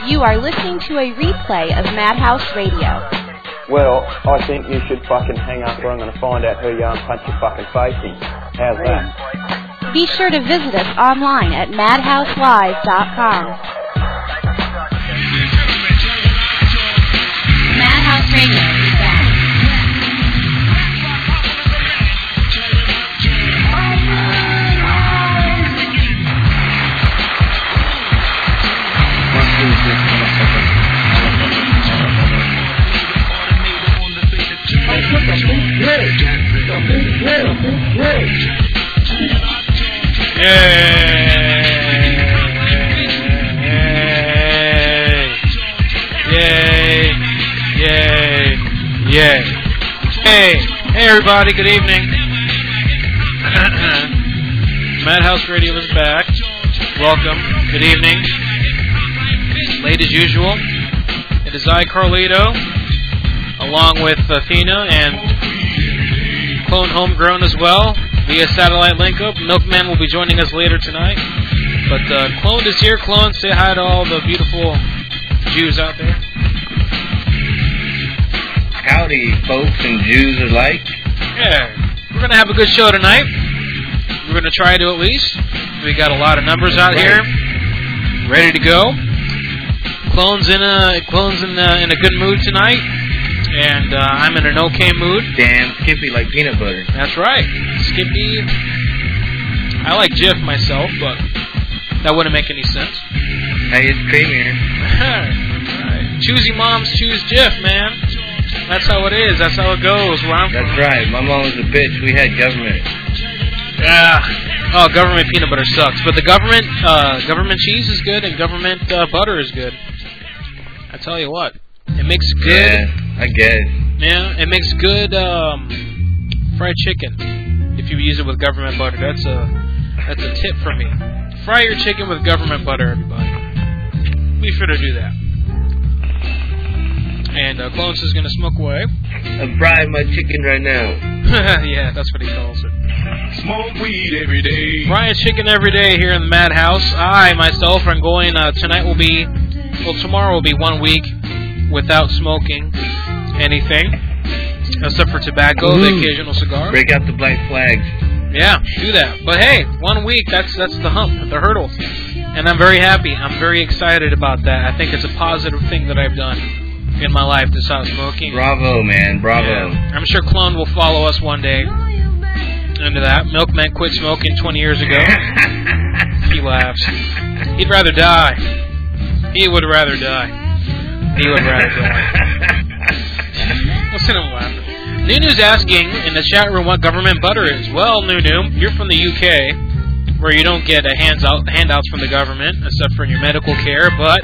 You are listening to a replay of Madhouse Radio. Well, I think you should fucking hang up or I'm going to find out who you are and punch your fucking face in. How's that? Be sure to visit us online at madhouselive.com. Madhouse Radio is back. Yay. Hey everybody, good evening. Madhouse Radio is back. Welcome, good evening. Late as usual, it is I, Carlito, along with Athena and Clone Homegrown as well, via satellite link-up. Milkman will be joining us later tonight. But Clone is here. Clone, say hi to all the beautiful Jews out there. Howdy, folks and Jews alike. Yeah, we're going to have a good show tonight. We're going to try to at least. We got a lot of numbers out here, ready to go. Clone's in a good mood tonight, and I'm in an okay mood. Damn, Skippy like peanut butter. That's right, Skippy. I like Jif myself, but that wouldn't make any sense. Hey, it's creamier. Right. Choosy moms choose Jif, man. That's how it is. That's how it goes. Where I'm That's from. right. My mom was a bitch. We had government. Yeah. Oh, government peanut butter sucks. But the government cheese is good, and government butter is good. I tell you what, it makes good. Yeah, I guess. Yeah, it makes good fried chicken if you use it with government butter. That's a tip from me. Fry your chicken with government butter, everybody. Be sure to do that. And Clones is going to smoke away. I'm frying my chicken right now. Yeah, that's what he calls it. Smoke weed every day. Frying chicken every day here in the Madhouse. I, myself, am going, tomorrow will be 1 week without smoking anything, except for tobacco, the occasional cigar. Break out the black flags. Yeah, do that. But hey, 1 week, that's the hump, the hurdle. And I'm very happy. I'm very excited about that. I think it's a positive thing that I've done in my life to stop smoking. Bravo, man. Bravo. Yeah. I'm sure Clone will follow us one day into that. Milkman quit smoking 20 years ago. He laughs. He'd rather die. He would rather die. He would rather die. Listen to him laughing. Nunu's asking in the chat room what government butter is. Well, Nunu, you're from the UK, where you don't get handouts from the government, except for your medical care, but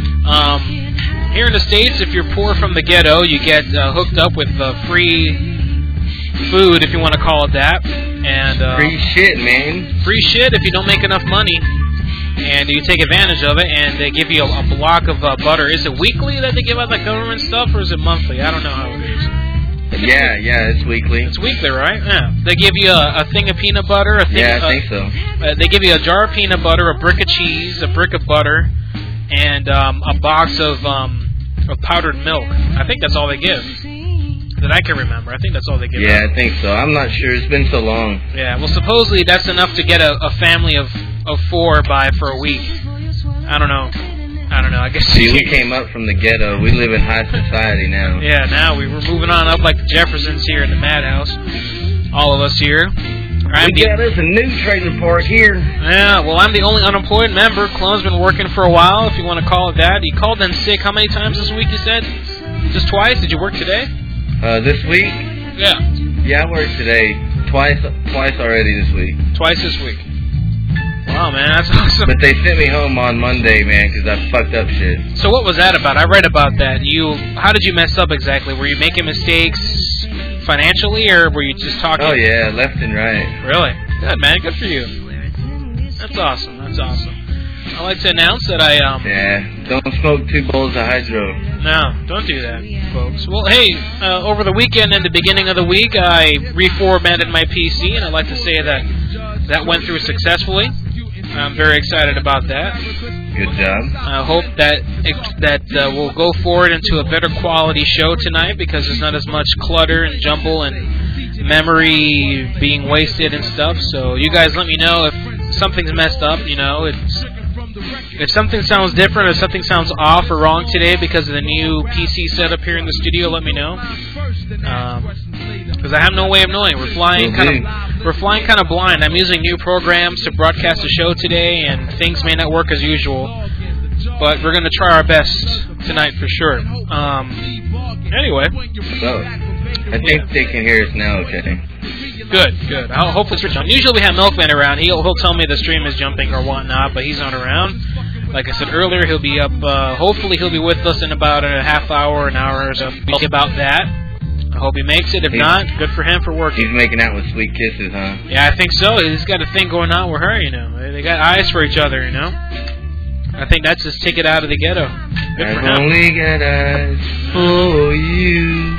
here in the States, if you're poor from the ghetto, you get hooked up with free food, if you want to call it that. And free shit, man. Free shit if you don't make enough money. And you take advantage of it, and they give you a block of butter. Is it weekly that they give out the government stuff, or is it monthly? I don't know how it is. Yeah, it's weekly. It's weekly, right? Yeah. They give you a thing of peanut butter. I think so. They give you a jar of peanut butter, a brick of cheese, a brick of butter, and a box of powdered milk. I think that's all they give. That I can remember. I think that's all they give. Yeah, I think so. I'm not sure. It's been so long. Yeah, well, supposedly that's enough to get a family of 4 by for a week. I don't know. I guess. See, we came up from the ghetto. We live in high society now. Yeah, now we're moving on up like the Jeffersons here in the Madhouse. All of us here. We got us a new trailer park here. Yeah, well, I'm the only unemployed member. Clone's been working for a while, if you want to call it that. He called in sick how many times this week, you said? Just twice? Did you work today? This week? Yeah. Yeah, I worked today. Twice already this week. Twice this week. Wow, man, that's awesome. But they sent me home on Monday, man, because I fucked up shit. So what was that about? I read about that. How did you mess up exactly? Were you making mistakes financially, or were you just talking? Oh, yeah, left and right. Really? Good, man. Good for you. That's awesome. I'd like to announce that Yeah, don't smoke 2 bowls of hydro. No, don't do that, folks. Well, hey, over the weekend and the beginning of the week, I reformatted my PC, and I'd like to say that went through successfully. I'm very excited about that. Good job. I hope that we'll go forward into a better quality show tonight because there's not as much clutter and jumble and memory being wasted and stuff. So you guys let me know if something's messed up. You know, if something sounds different or something sounds off or wrong today because of the new PC setup here in the studio, let me know. Because I have no way of knowing. We're flying kind of blind. I'm using new programs to broadcast the show today, and things may not work as usual. But we're going to try our best tonight for sure. Anyway. So, I think they can hear us now, okay? Good. Hopefully it's on. Usually we have Milkman around. He'll tell me the stream is jumping or whatnot, but he's not around. Like I said earlier, he'll be up. Hopefully he'll be with us in about a half hour, an hour or so. Think about that. I hope he makes it. If not, good for him for working. He's making out with sweet kisses, huh? Yeah, I think so. He's got a thing going on with her, you know. They got eyes for each other, you know. I think that's his ticket out of the ghetto. Good for him. I've only got eyes for you.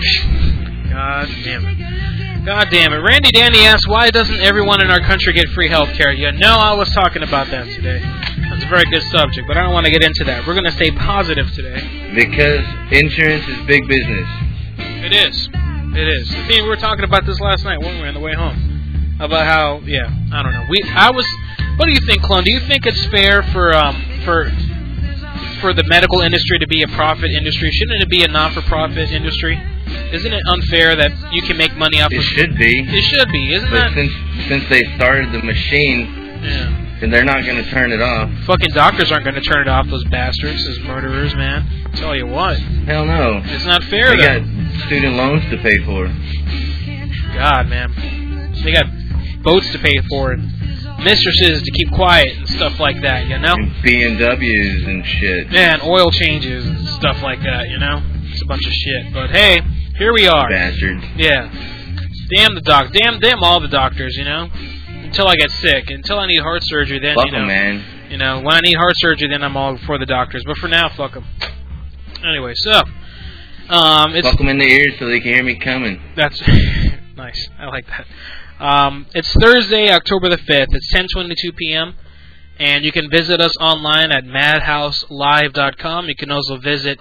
God damn it. Randy Danny asks, why doesn't everyone in our country get free health care? You know, I was talking about that today. That's a very good subject, but I don't want to get into that. We're going to stay positive today. Because insurance is big business. It is. I mean, we were talking about this last night, weren't we, on the way home? About how, I don't know. What do you think, Clone? Do you think it's fair for the medical industry to be a profit industry? Shouldn't it be a non-for-profit industry? Isn't it unfair that you can make money off of it? Should be. It should be, isn't but that? Since they started the machine, and they're not going to turn it off. Fucking doctors aren't going to turn it off, those bastards, those murderers, man. I'll tell you what. Hell no. It's not fair, They got student loans to pay for. God, man. They got boats to pay for and mistresses to keep quiet and stuff like that, you know? And BMWs and shit. Yeah, and oil changes and stuff like that, you know? It's a bunch of shit. But hey, here we are. Bastards. Yeah. Damn the doc. Damn all the doctors, you know? Until I get sick. Until I need heart surgery, then, fuck you know. Fuck them, man. You know, when I need heart surgery, then I'm all for the doctors. But for now, fuck them. Anyway, so... fuck them in the ears so they can hear me coming. That's... nice. I like that. It's Thursday, October the 5th. It's 10:22 p.m. And you can visit us online at madhouselive.com. You can also visit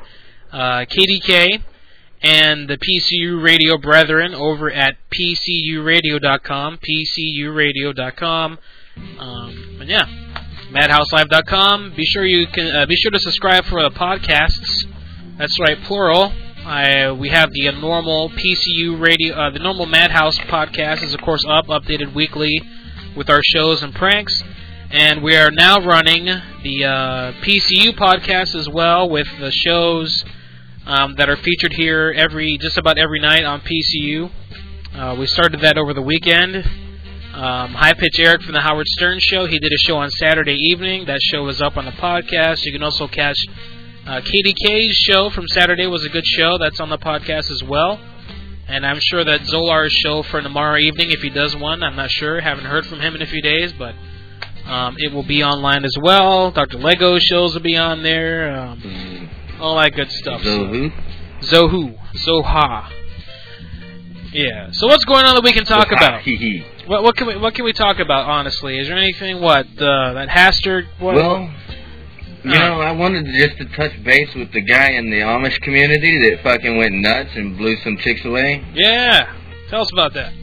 KDK and the PCU Radio Brethren over at PCUradio.com. PCUradio.com. And yeah, madhouselive.com. Be sure to subscribe for the podcasts. That's right, plural. We have the normal PCU radio, the normal Madhouse podcast is of course updated weekly with our shows and pranks, and we are now running the PCU podcast as well with the shows that are featured here just about every night on PCU. We started that over the weekend. High Pitch Eric from the Howard Stern Show, he did a show on Saturday evening. That show is up on the podcast. You can also catch KDK's show from Saturday was a good show. That's on the podcast as well. And I'm sure that Zolar's show for tomorrow evening, if he does one, I'm not sure. Haven't heard from him in a few days, but it will be online as well. Dr. Lego's shows will be on there. All that good stuff. Zoha. Yeah. So what's going on that we can talk about? What can we talk about, honestly? Is there anything, that Hastert... Well... You know, I wanted to touch base with the guy in the Amish community that fucking went nuts and blew some chicks away. Yeah. Tell us about that.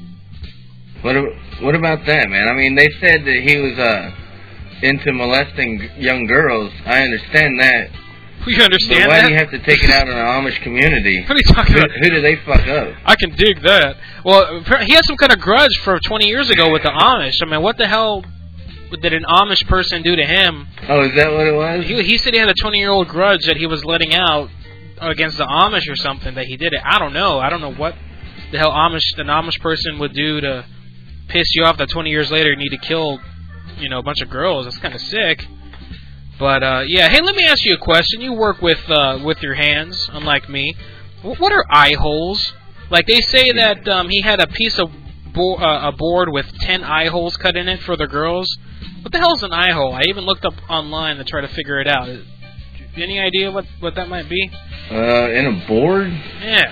What about that, man? I mean, they said that he was into molesting young girls. I understand that. We understand but why that? do you have to take it out on the Amish community? What are you talking about? Who do they fuck up? I can dig that. Well, he has some kind of grudge from 20 years ago with the Amish. I mean, what the hell... did an Amish person do to him? Oh, is that what it was? He said he had a 20-year-old grudge that he was letting out against the Amish or something, that he did it. I don't know. I don't know what the hell an Amish person would do to piss you off that 20 years later you need to kill, a bunch of girls. That's kind of sick. But, yeah. Hey, let me ask you a question. You work with your hands, unlike me. What are eye holes? Like, they say that he had a piece of a board with 10 eye holes cut in it for the girls. What the hell is an eye hole? I even looked up online to try to figure it out. Any idea what that might be? In a board? Yeah.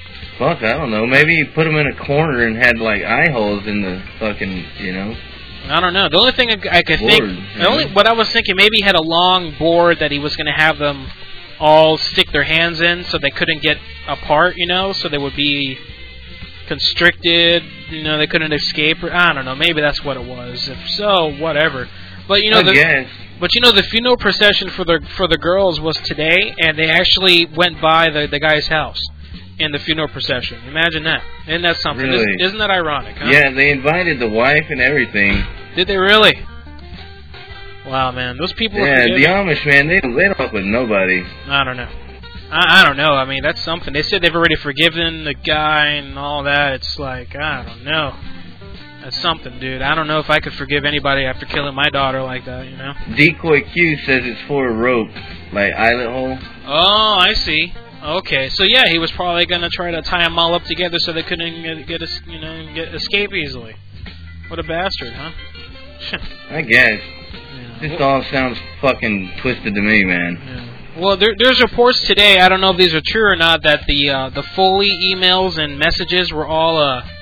Fuck, I don't know. Maybe you put them in a corner and had, eye holes in the fucking, I don't know. The only thing I could think, what I was thinking, maybe he had a long board that he was going to have them all stick their hands in so they couldn't get apart, so they would be constricted, they couldn't escape. I don't know. Maybe that's what it was. If so, whatever. But the funeral procession for the girls was today, and they actually went by the guy's house in the funeral procession. Imagine that. Isn't that something? Really? Isn't that ironic? Huh? Yeah, they invited the wife and everything. Did they really? Wow, man, those people. Yeah, the Amish, man, they don't fuck with nobody. I don't know. I don't know. I mean, that's something. They said they've already forgiven the guy and all that. It's like, I don't know. That's something, dude. I don't know if I could forgive anybody after killing my daughter like that, Decoy Q says it's for a rope, like eyelet hole. Oh, I see. Okay, so yeah, he was probably gonna try to tie them all up together so they couldn't get escape easily. What a bastard, huh? I guess. Yeah. This all sounds fucking twisted to me, man. Yeah. Well, there's reports today. I don't know if these are true or not. That the Foley emails and messages were all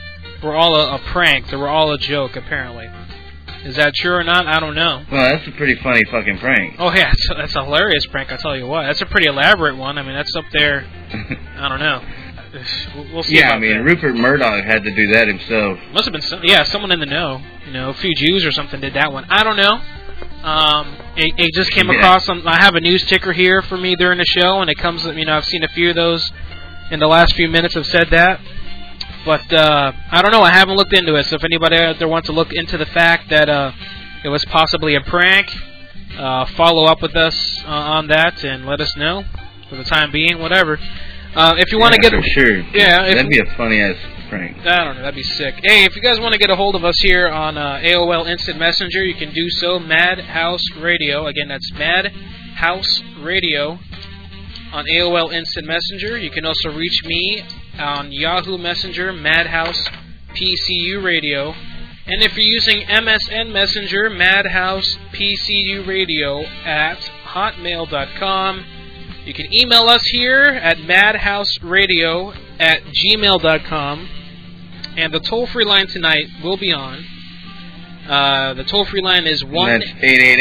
a prank. They were all a joke, apparently. Is that true or not? I don't know. Well, that's a pretty funny fucking prank. Oh, yeah, that's a hilarious prank, I'll tell you what. That's a pretty elaborate one. I mean, that's up there. I don't know. We'll see. Yeah, I mean, Rupert Murdoch had to do that himself. Must have been someone in the know. A few Jews or something did that one. I don't know. It just came across. I have a news ticker here for me during the show, and it comes. I've seen a few of those in the last few minutes have said that. But I don't know. I haven't looked into it. So if anybody out there wants to look into the fact that it was possibly a prank, follow up with us on that and let us know. For the time being, whatever. If you want to get for sure. Yeah, that'd be a funny ass prank. I don't know. That'd be sick. Hey, if you guys want to get a hold of us here on AOL Instant Messenger, you can do so. Madhouse Radio. Again, that's Madhouse Radio on AOL Instant Messenger. You can also reach me on Yahoo Messenger, Madhouse PCU Radio. And if you're using MSN Messenger, Madhouse PCU Radio at hotmail.com. You can email us here at madhouseradio@gmail.com. And the toll-free line tonight will be on. The toll-free line is 1... That's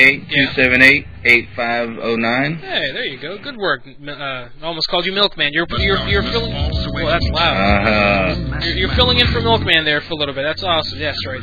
888-278-8509. Hey, there you go. Good work. Almost called you Milkman. You're filling... Well, that's loud. You're filling in for Milkman there for a little bit. That's awesome. That's right.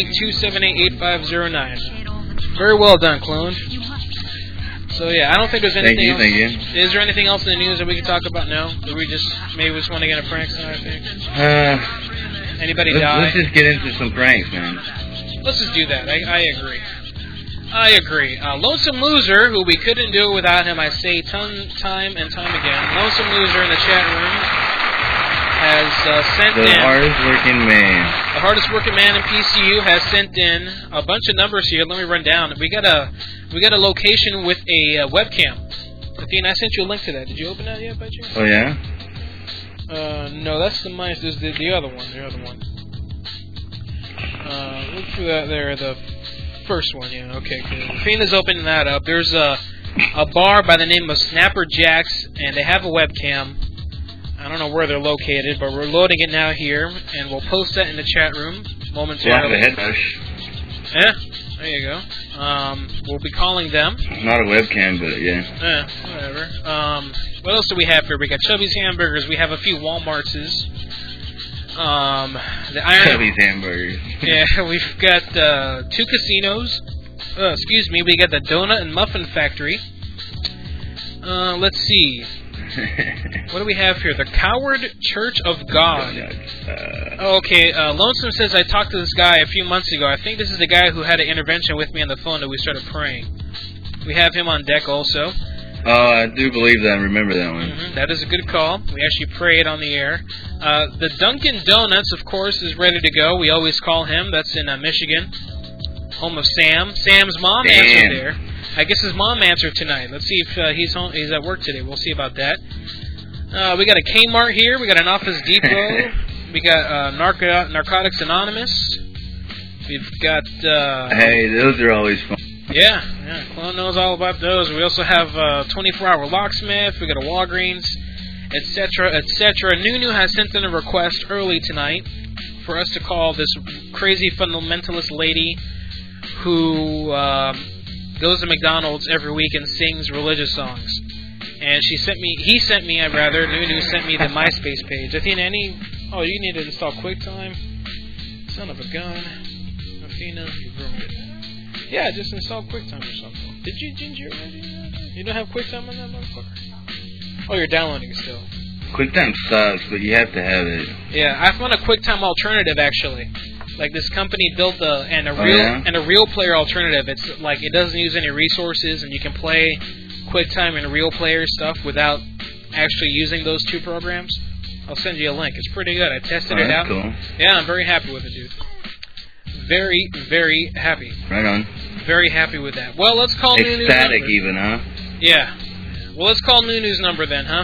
888-278-8509. Very well done, clone. So, yeah, I don't think there's anything else. Thank you. Is there anything else in the news that we can talk about now? Maybe we just want to get a prank tonight, I think. Anybody die? Let's just get into some pranks, man. Let's just do that. I agree. Lonesome Loser, who we couldn't do it without him, I say time and time again. Lonesome Loser in the chat room has sent in... The hardest working man. The hardest working man in PCU has sent in a bunch of numbers here. Let me run down. We got a location with a webcam. Athena, I sent you a link to that. Did you open that yet, by chance? Oh, yeah? No, that's the minus. There's the other one. Look for that there, the first one, yeah, okay, good. Athena's opening that up. There's a bar by the name of Snapper Jacks, and they have a webcam. I don't know where they're located, but we're loading it now here, and we'll post that in the chat room momentarily. Yeah, the head rush. Yeah, there you go. We'll be calling them. Not a webcam, but yeah. Whatever. What else do we have here? We got Chubby's Hamburgers. We have a few Walmartses. The Iron Chubby's Hamburgers. Yeah, we've got 2 casinos. We got the Donut and Muffin Factory. Let's see. What do we have here? The Coward Church of God. Okay, Lonesome says, I talked to this guy a few months ago. I think this is the guy who had an intervention with me on the phone that we started praying. We have him on deck also. Oh, I do believe that. I remember that one. Mm-hmm. That is a good call. We actually prayed on the air. The Dunkin' Donuts, of course, is ready to go. We always call him. That's in Michigan. Home of Sam. Sam's mom answered there. I guess his mom answered tonight. Let's see if he's home. He's at work today. We'll see about that. We got a Kmart here. We got an Office Depot. We got Narcotics Anonymous. We've got... hey, those are always fun. Yeah, Clone knows all about those. We also have 24-hour locksmith. We got a Walgreens, etc., etc. Nunu has sent in a request early tonight for us to call this crazy fundamentalist lady who goes to McDonald's every week and sings religious songs. And he sent me, Nunu sent me the MySpace page. Athena, you need to install QuickTime? Son of a gun. Athena, you ruined it. Yeah, just install QuickTime or something. Did you already? You don't have QuickTime on that motherfucker? Oh, you're downloading it still. QuickTime sucks, but you have to have it. Yeah, I found a QuickTime alternative actually. Like this company built a real player alternative. It's like it doesn't use any resources, and you can play QuickTime and real player stuff without actually using those two programs. I'll send you a link. It's pretty good. I tested it out. Cool. Yeah, I'm very happy with it, dude. Very, very happy. Right on. Very happy with that. Well, let's call Nunu's number. Ecstatic even, huh? Yeah. Well, let's call Nunu's number then, huh?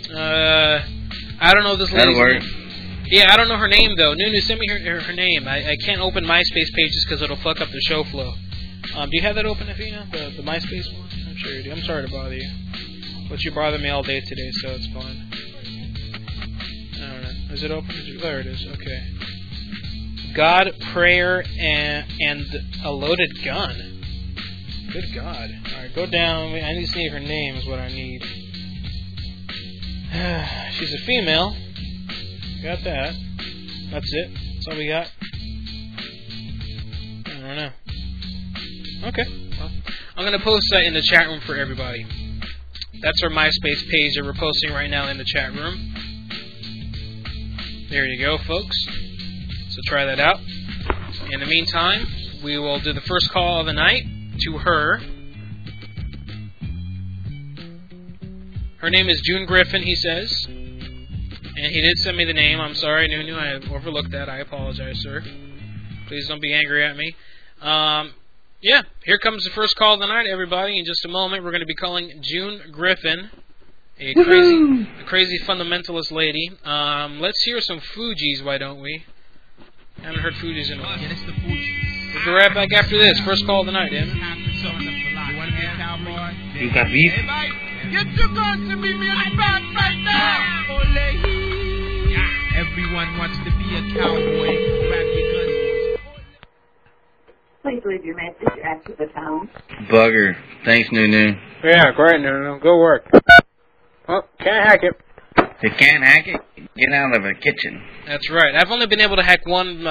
I don't know this lady's That'll work. name. Yeah, I don't know her name, though. Nunu, send me her name. I can't open MySpace pages because it'll fuck up the show flow. Do you have that open, Athena? The MySpace one? I'm sure you do. I'm sorry to bother you. But you bothered me all day today, so it's fine. I don't know. Is it open? There it is. Okay. God, prayer, and a loaded gun. Good God. Alright, go down. I just need her name is what I need. She's a female. Got that. That's it. That's all we got. I don't know. Okay. Well, I'm going to post that in the chat room for everybody. That's our MySpace page that we're posting right now in the chat room. There you go, folks. So try that out. In the meantime, we will do the first call of the night to her. Her name is June Griffin, he says. And he did send me the name. I'm sorry, Nunu. I overlooked that. I apologize, sir. Please don't be angry at me. Yeah, here comes the first call of the night, everybody. In just a moment, we're going to be calling June Griffin, a crazy fundamentalist lady. Let's hear some Fugees, why don't we? I haven't heard Fugees in a while. We'll be right back after this. First call of the night, damn it. You got beef? Get your guns and meet me in the back right now. Everyone wants to be a cowboy. Grab your guns. Please leave your message after the tone. Bugger. Thanks, Nunu. Yeah, great, Nunu. Go work. Oh, can't hack it. You can't hack it? Get out of the kitchen. That's right. I've only been able to hack one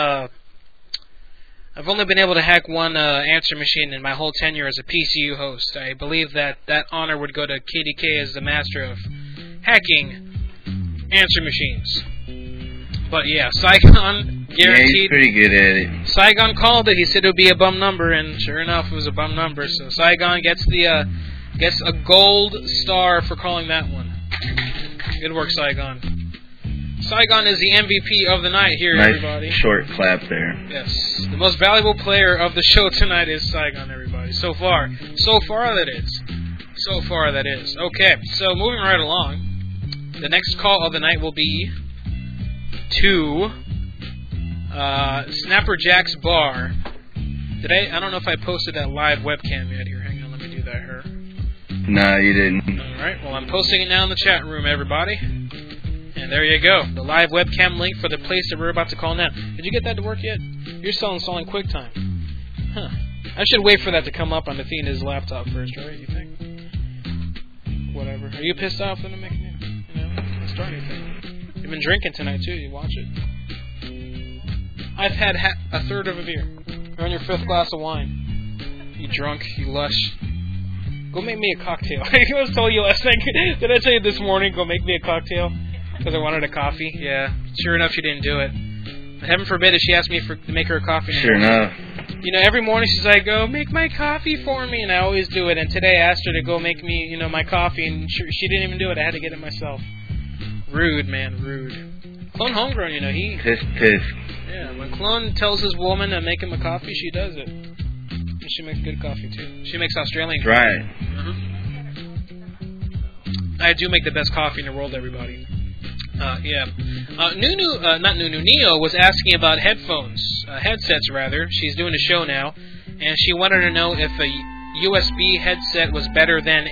answer machine in my whole tenure as a PCU host. I believe that honor would go to KDK as the master of hacking answer machines. But yeah, Saigon guaranteed. Yeah, he's pretty good at it. Saigon called it. He said it would be a bum number, and sure enough, it was a bum number. So Saigon gets a gold star for calling that one. Good work, Saigon. Saigon is the MVP of the night here, nice everybody. Short clap there. Yes. The most valuable player of the show tonight is Saigon, everybody. So far that is. Okay, so moving right along. The next call of the night will be to Snapper Jack's Bar. I don't know if I posted that live webcam yet here. Hang on, let me do that here. No, you didn't. Alright, well, I'm posting it now in the chat room, everybody. And there you go. The live webcam link for the place that we're about to call now. Did you get that to work yet? You're still installing QuickTime. Huh. I should wait for that to come up on Athena's laptop first, right? You think? Whatever. Are you pissed off that I'm making it? Don't start anything. You've been drinking tonight, too. You watch it. I've had a third of a beer. You're on your fifth glass of wine. You drunk. You lush. Go make me a cocktail. I was telling you last night. Did I tell you this morning, go make me a cocktail? Because I wanted a coffee. Yeah. Sure enough, she didn't do it. Heaven forbid if she asked me to make her a coffee. Sure enough. Every morning she's like, go make my coffee for me. And I always do it. And today I asked her to go make me, my coffee. And she didn't even do it. I had to get it myself. Rude, man. Rude. Clone Homegrown, he... Piss. Yeah, when Clone tells his woman to make him a coffee, she does it. And she makes good coffee, too. She makes Australian coffee. Right. Mm-hmm. I do make the best coffee in the world, everybody. Yeah. Neo was asking about headsets rather. She's doing a show now, and she wanted to know if a USB headset was better than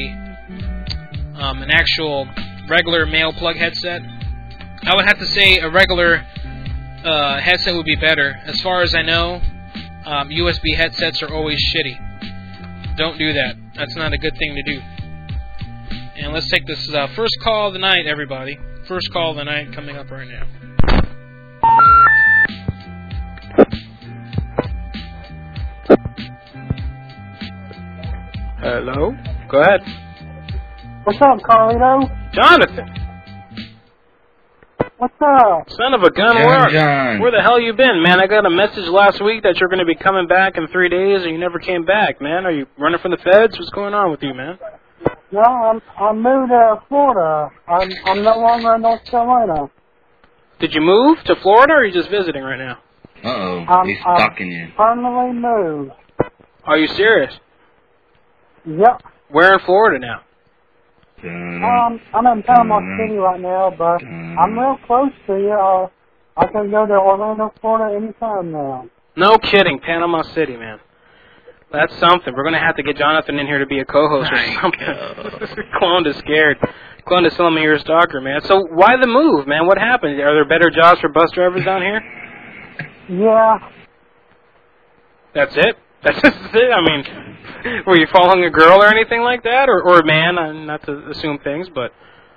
an actual regular male plug headset. I would have to say a regular headset would be better. As far as I know, USB headsets are always shitty. Don't do that. That's not a good thing to do. And let's take this first call of the night, everybody. First call of the night coming up right now. Hello? Go ahead. What's up, Carlito? Jonathan! What's up? Son of a gun, where the hell you been, man? I got a message last week that you're going to be coming back in 3 days, and you never came back, man. Are you running from the feds? What's going on with you, man? No, I moved to Florida. I'm no longer in North Carolina. Did you move to Florida, or are you just visiting right now? Uh-oh, he's stalking you. Permanently moved. Are you serious? Yep. Where in Florida now? I'm in Panama City right now, but I'm real close to you. I can go to Orlando, Florida anytime now. No kidding, Panama City, man. That's something. We're going to have to get Jonathan in here to be a co-host or something. Clone is scared. Clone is telling me you're a stalker, man. So why the move, man? What happened? Are there better jobs for bus drivers down here? Yeah. That's it? That's just it? I mean, were you following a girl or anything like that? Or a man? Not to assume things, but...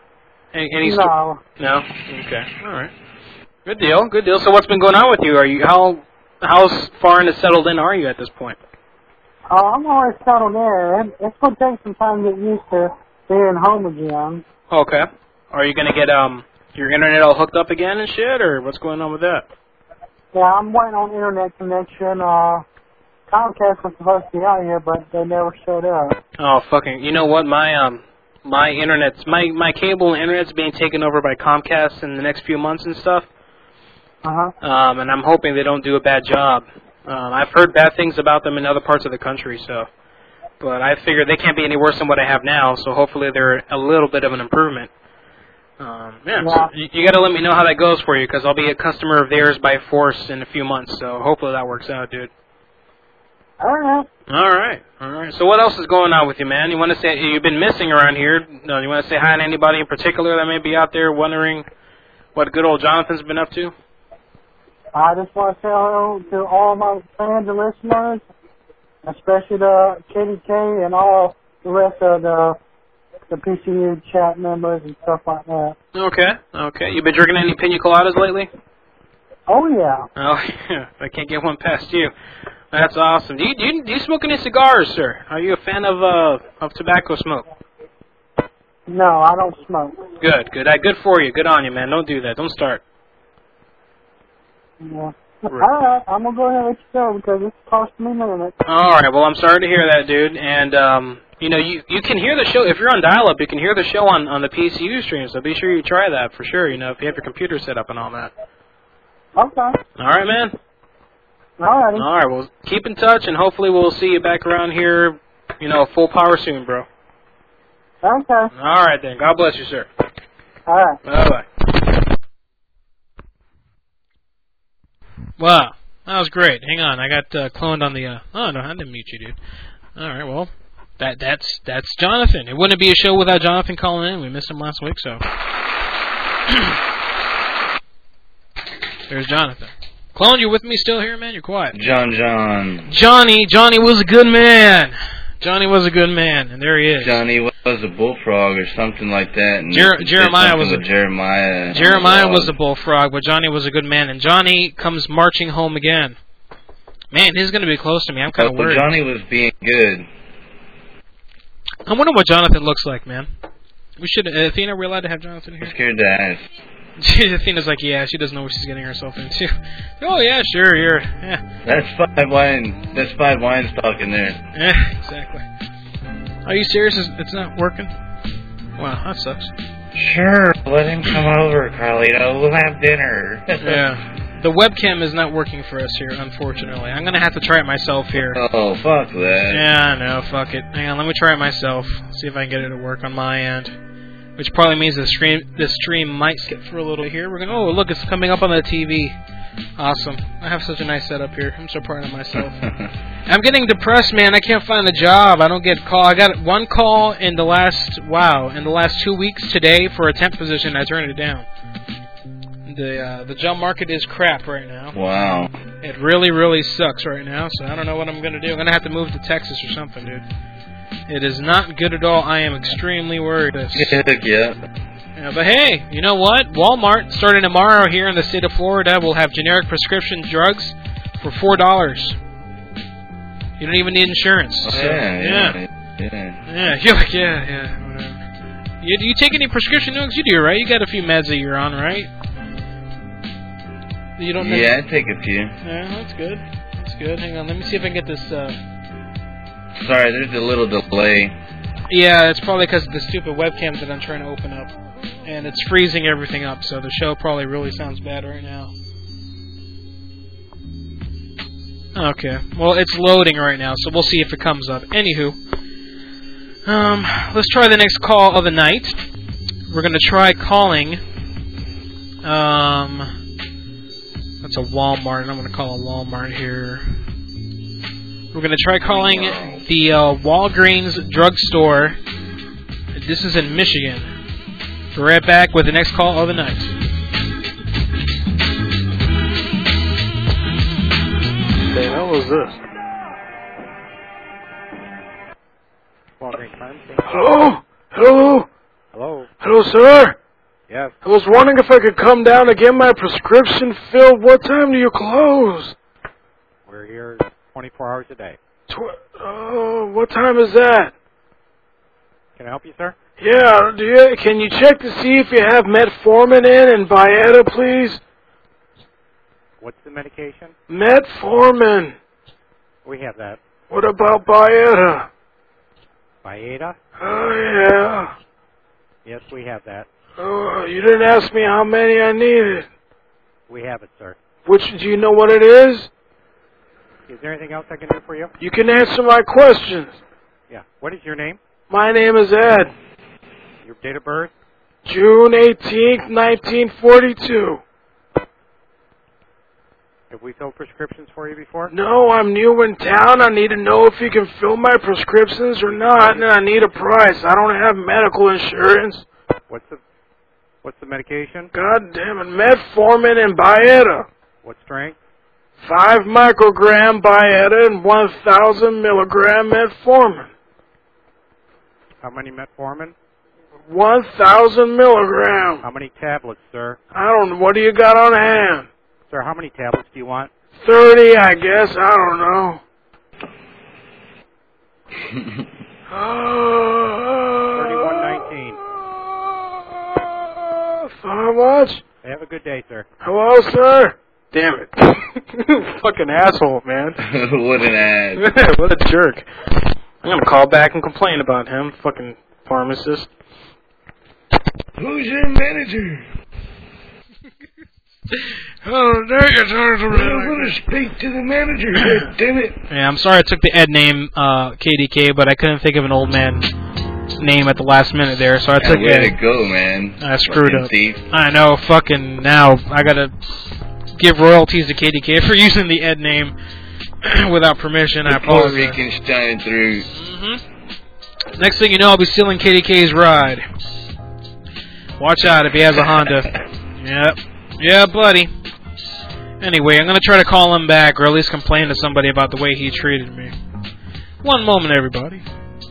No. No? Okay. All right. Good deal. Good deal. So what's been going on with you? Are you how far into settled in are you at this point? I'm already settled in. It's going to take some time to get used to being home again. Okay. Are you going to get your internet all hooked up again and shit, or what's going on with that? Yeah, I'm waiting on internet connection. Comcast was supposed to be out here, but they never showed up. Oh, fucking... You know what? My internet's... My cable and internet's being taken over by Comcast in the next few months and stuff. Uh-huh. And I'm hoping they don't do a bad job. I've heard bad things about them in other parts of the country, so... But I figure they can't be any worse than what I have now, so hopefully they're a little bit of an improvement. Yeah. So you got to let me know how that goes for you, because I'll be a customer of theirs by force in a few months, so hopefully that works out, dude. All right. So what else is going on with you, man? You want to say... You've been missing around here. No, you want to say hi to anybody in particular that may be out there wondering what good old Jonathan's been up to? I just want to say hello to all my fans and listeners, especially the KDK and all the rest of the PCU chat members and stuff like that. Okay. You been drinking any pina coladas lately? Oh, yeah. Oh, yeah. I can't get one past you. That's awesome. Do you smoke any cigars, sir? Are you a fan of tobacco smoke? No, I don't smoke. Good. Good for you. Good on you, man. Don't do that. Don't start. Yeah. All right, I'm going to go ahead and let you go because it's costing me minutes. All right, well, I'm sorry to hear that, dude. And, you can hear the show. If you're on dial-up, you can hear the show on the PCU stream, so be sure you try that for sure, if you have your computer set up and all that. Okay. All right, man. All right. All right, well, keep in touch, and hopefully we'll see you back around here, full power soon, bro. Okay. All right, then. God bless you, sir. All right. Bye-bye. Wow, that was great. Hang on, I got cloned on the... Oh, no, I didn't mute you, dude. All right, well, that's Jonathan. It wouldn't be a show without Jonathan calling in. We missed him last week, so... There's Jonathan. Clone, you with me still here, man? You're quiet. Johnny was a good man. Johnny was a good man, and there he is. Johnny was a bullfrog or something like that. And Jeremiah was a Jeremiah. Jeremiah was a bullfrog, but Johnny was a good man, and Johnny comes marching home again. Man, he's going to be close to me. I'm kind of worried. Johnny was being good. I wonder what Jonathan looks like, man. We should. Athena, we're allowed to have Jonathan here. I'm scared to ask. Athena's like, yeah, she doesn't know what she's getting herself into. Oh yeah, sure, yeah. That's 5 wine. That's 5 wines talking there. Yeah, exactly. Are you serious? It's not working? Wow, that sucks. Sure, let him come over, Carlito. We'll have dinner. Yeah. The webcam is not working for us here, unfortunately. I'm gonna have to try it myself here. Oh, fuck that. Yeah, I know, fuck it. Hang on, let me try it myself. See if I can get it to work on my end. Which probably means the stream might skip for a little here. We're gonna. Oh, look, it's coming up on the TV. Awesome. I have such a nice setup here. I'm so proud of myself. I'm getting depressed, man. I can't find a job. I don't get call. I got one call in the last 2 weeks today for a temp position. I turned it down. The job market is crap right now. Wow. It really, really sucks right now, so I don't know what I'm going to do. I'm going to have to move to Texas or something, dude. It is not good at all. I am extremely worried. Yeah, but hey, you know what? Walmart, starting tomorrow here in the state of Florida, will have generic prescription drugs for $4. You don't even need insurance. Oh, so, yeah. You're like, whatever. You take any prescription drugs? You do, right? You got a few meds that you're on, right? You don't. Yeah, I take a few. Yeah, that's good. That's good. Hang on, let me see if I can get this. Sorry, there's a little delay. Yeah, it's probably because of the stupid webcams that I'm trying to open up, and it's freezing everything up. So the show probably really sounds bad right now. Okay, well, it's loading right now, so we'll see if it comes up. Anywho, let's try the next call of the night. We're going to try calling, that's a Walmart, and I'm going to call a Walmart here. We're going to try calling the Walgreens drugstore. This is in Michigan. We're right back with the next call of the night. The hell is this? Hello? Hello? Hello? Hello, sir? Yes. I was wondering if I could come down to get my prescription filled. What time do you close? We're here 24 hours a day. What time is that? Can I help you, sir? Yeah, can you check to see if you have metformin in and Byetta, please? What's the medication? Metformin. We have that. What about Byetta? Byetta? Oh, yeah. Yes, we have that. Oh, you didn't ask me how many I needed. We have it, sir. Do you know what it is? Is there anything else I can do for you? You can answer my questions. Yeah. What is your name? My name is Ed. Your date of birth? June 18th, 1942. Have we filled prescriptions for you before? No, I'm new in town. I need to know if you can fill my prescriptions or not, and I need a price. I don't have medical insurance. What's the medication? God damn it, metformin and Byetta. What strength? 5 microgram Byetta and 1,000 milligram metformin. How many metformin? 1,000 milligram. How many tablets, sir? I don't know. What do you got on hand? Sir, how many tablets do you want? 30, I guess. I don't know. 31.19. How much? Have a good day, sir. Hello, sir? Damn it. Fucking asshole, man. What an ass. What a jerk. I'm gonna call back and complain about him, fucking pharmacist. Who's your manager? Oh, there you're talking to me. I'm gonna speak to the manager, damn it. Yeah, I'm sorry I took the Ed name, KDK, but I couldn't think of an old man name at the last minute there, so I took way to go, man. I screwed fucking up. Thief. I know, fucking now I gotta give royalties to KDK for using the Ed name without permission. I Puerto apologize. Rican shining through. Next thing you know, I'll be stealing KDK's ride. Watch out if he has a Honda. Yep. Yeah, buddy. Anyway, I'm going to try to call him back, or at least complain to somebody about the way he treated me. One moment, everybody.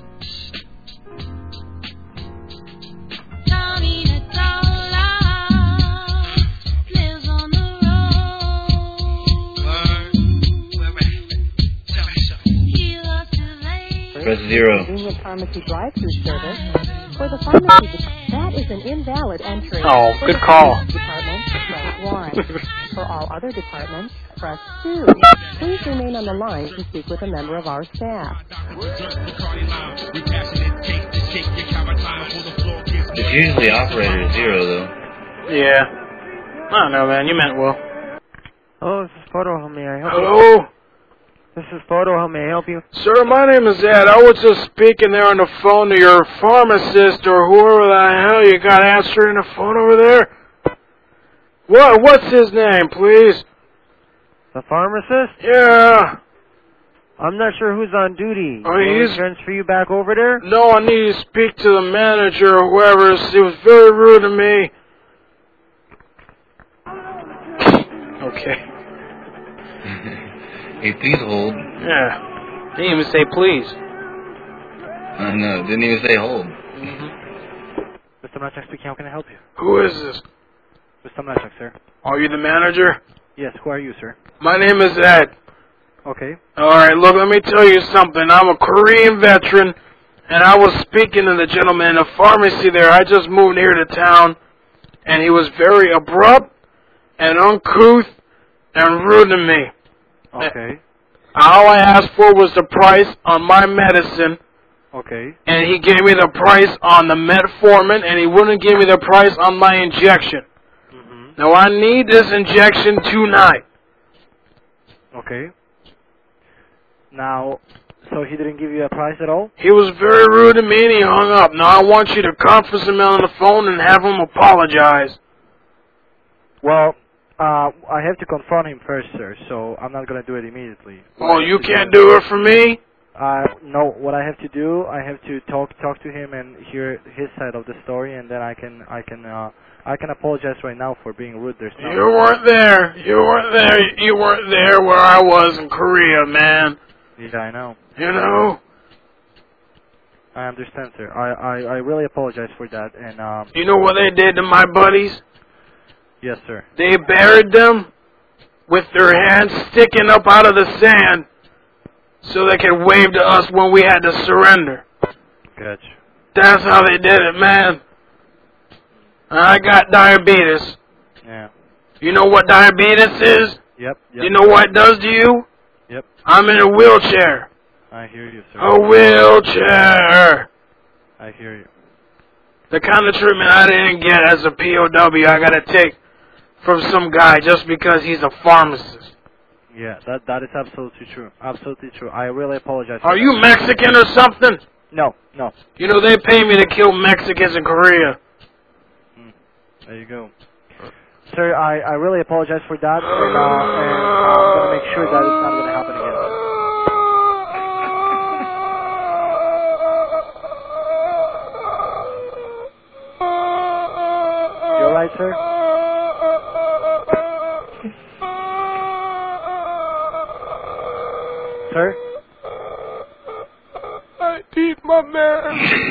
Press 0. Convenient pharmacy drive-through service. For the pharmacy, that is an invalid entry. Oh, For good the call. Department, press 1. For all other departments, press 2. Please remain on the line to speak with a member of our staff. It's usually operator 0, though. Yeah. I don't know, man. You meant well. Hello, this is Photo. How may I help you? Hello? This is Photo. How may I help you? Sir, my name is Ed. I was just speaking there on the phone to your pharmacist or whoever the hell you got answering the phone over there. What's his name, please? The pharmacist? Yeah. I'm not sure who's on duty. Oh, Will he's... we transfer you back over there? No, I need to speak to the manager or whoever. He was very rude to me. Okay. Hey, please hold. Yeah. Didn't even say please. I know. Didn't even say hold. Mr. Mleczak speaking. How can I help you? Who is this? Mr. Mleczak, sir. Are you the manager? Yes. Who are you, sir? My name is Ed. Okay. Alright, look, let me tell you something. I'm a Korean veteran, and I was speaking to the gentleman in the pharmacy there. I just moved here to town, and he was very abrupt and uncouth and rude to me. Okay. All I asked for was the price on my medicine. Okay. And he gave me the price on the metformin, and he wouldn't give me the price on my injection. Now, I need this injection tonight. Okay. Now, so he didn't give you a price at all? He was very rude to me, and he hung up. Now, I want you to conference him on the phone and have him apologize. Well, I have to confront him first, sir, so I'm not going to do it immediately. Oh, you can't do it for me? No, what I have to do, I have to talk to him and hear his side of the story, and then I can apologize right now for being rude. There's no. You weren't there. You weren't there where I was in Korea, man. Yeah, I know. You know? I understand, sir. I really apologize for that, and You know what they did to my buddies? Yes, sir. They buried them with their hands sticking up out of the sand so they could wave to us when we had to surrender. Gotcha. That's how they did it, man. I got diabetes. Yeah. You know what diabetes is? Yep. You know what it does to you? Yep. I'm in a wheelchair. I hear you, sir. A wheelchair. I hear you. The kind of treatment I didn't get as a POW, I got to take from some guy just because he's a pharmacist. Yeah, that is absolutely true. Absolutely true. I really apologize. Are you Mexican or something? No. You know, they pay me to kill Mexicans in Korea. There you go. Sir, I really apologize for that, and I'm going to make sure that it's not going to happen again. You alright, sir? Sir? I need my man.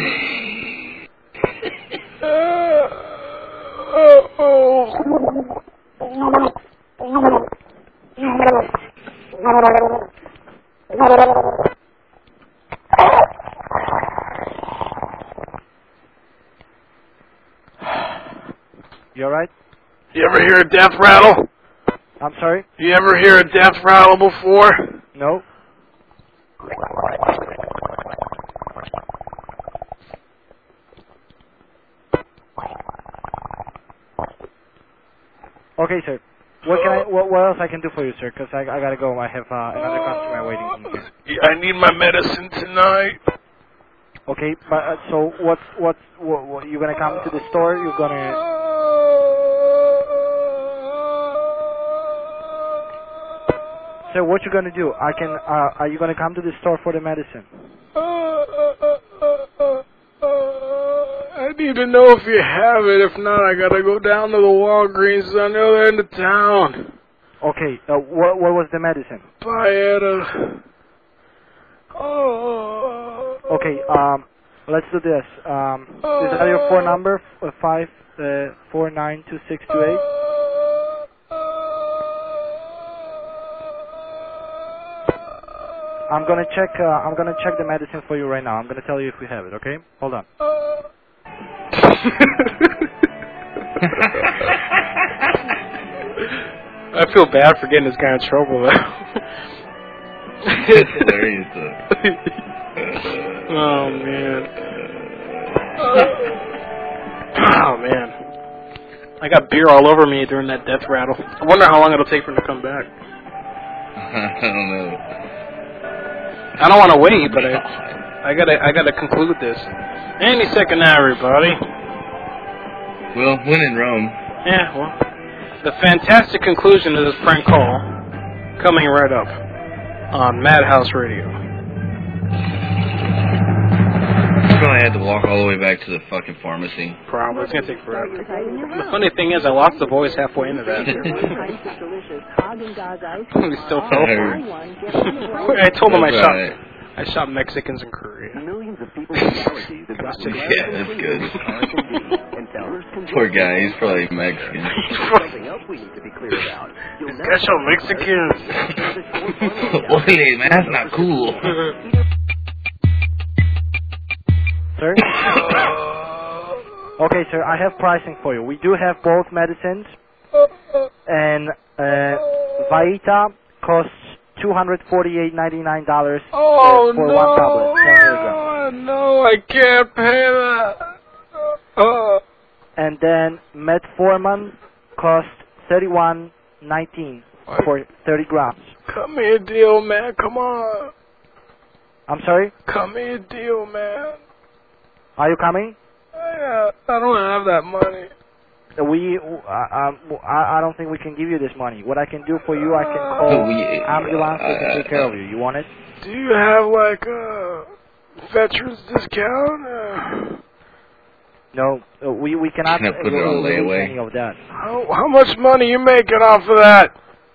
You alright? You ever hear a death rattle? I'm sorry? You ever hear a death rattle before? No. Okay, sir. What else I can do for you, sir? Because I gotta go. I have another customer waiting here. I need my medicine tonight. Okay, but so what? You gonna come to the store? You're gonna. Sir, what you gonna do? Are you gonna come to the store for the medicine? I need to know if you have it. If not, I gotta go down to the Walgreens on the other end of town. Okay, what was the medicine? Byetta. Okay, let's do this. Is that your phone number? 5492628? I'm gonna check the medicine for you right now. I'm gonna tell you if we have it. Okay? Hold on. I feel bad for getting this guy in trouble, though. It's hilarious, though. Oh, man. Oh, man. I got beer all over me during that death rattle. I wonder how long it'll take for him to come back. I don't know. I don't want to wait, but I gotta conclude this. Any second now, everybody. Well, when in Rome. Yeah, well, the fantastic conclusion to this prank call coming right up on Madhouse Radio. Go ahead. had to walk all the way back to the fucking pharmacy. Probably. It's going to take forever. The funny thing is, I lost the voice halfway into that. We still fell for it. I told him I shot Mexicans in Korea. Millions of people in galaxies have gotten Yeah, that's good. Poor guy, he's probably Mexican. something else we need to be clear about. Catch some Mexicans. Oye, man, that's not cool. Sir? Okay, sir, I have pricing for you. We do have both medicines, and Vita costs $248.99 Oh, for no. one tablet, 10 milligrams. No, I can't pay that. And then Metformin costs $31.19 for 30 grams. Cut me a deal, man. Come on. I'm sorry? Cut me a deal, man. Are you coming? I don't have that money. I don't think we can give you this money. What I can do for you, I can call ambulance to take care of you. You want it? Do you have like a veterans discount? No, we cannot Can I put it on layaway? any of that. How much money you making off of that?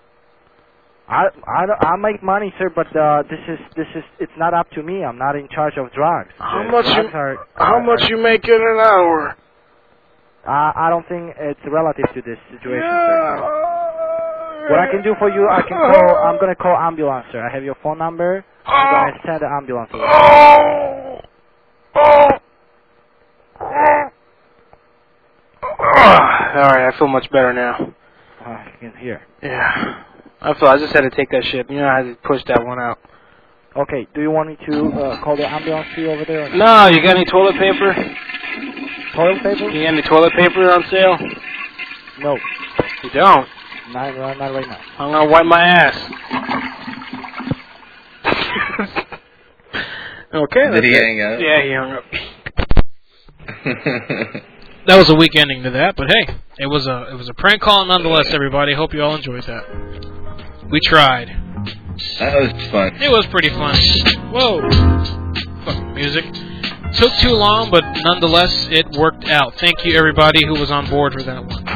I make money, sir, but this is it's not up to me. I'm not in charge of drugs. How Drugs much you make in an hour? I don't think it's relative to this situation, sir. What I can do for you, I'm gonna call ambulance, sir. I have your phone number. I'm gonna send the ambulance over. Alright, I feel much better now. I can hear. Yeah. I just had to take that shit. You know, I had to push that one out. Okay, do you want me to call the ambulance to you over there? No, you got any toilet paper? Toilet paper? You got any toilet paper on sale? No. You don't? Not right now. I'm gonna wipe my ass. Okay. Did he hang up? Yeah, he hung up. That was a weak ending to that, but hey, it was a prank call nonetheless. Everybody, hope you all enjoyed that. We tried. That was fun. It was pretty fun. Whoa, fucking music. Took too long, but nonetheless, it worked out. Thank you, everybody who was on board for that one.